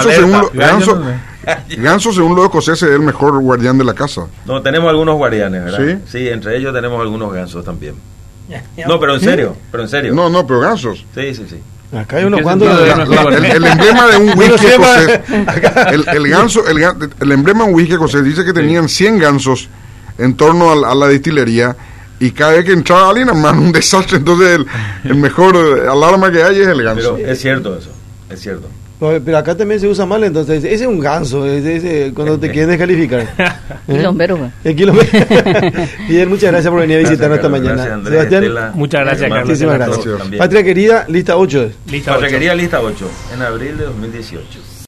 según los escoceses es el mejor guardián de la casa. No, tenemos algunos guardianes, ¿verdad? Sí, sí, entre ellos tenemos algunos gansos también. No, pero en serio, No, pero gansos. Sí. Acá hay unos cuantos. El emblema de un whisky escocés, el emblema de un whisky escocés dice que tenían 100 gansos en torno a la destilería, y cada vez que entraba alguien, hermano, un desastre. Entonces el mejor alarma que hay es el ganso. Pero es cierto eso, es cierto. Pero acá también se usa mal, entonces ese es un ganso, ese cuando te quieren descalificar. Quilombero. El quilombero. Fidel, muchas gracias por venir a visitarnos esta mañana. Gracias, Andrés, Sebastián, Estela, muchas gracias, Carlos. Muchísimas gracias. Patria querida, lista 8. Patria querida, lista 8, en abril de 2018.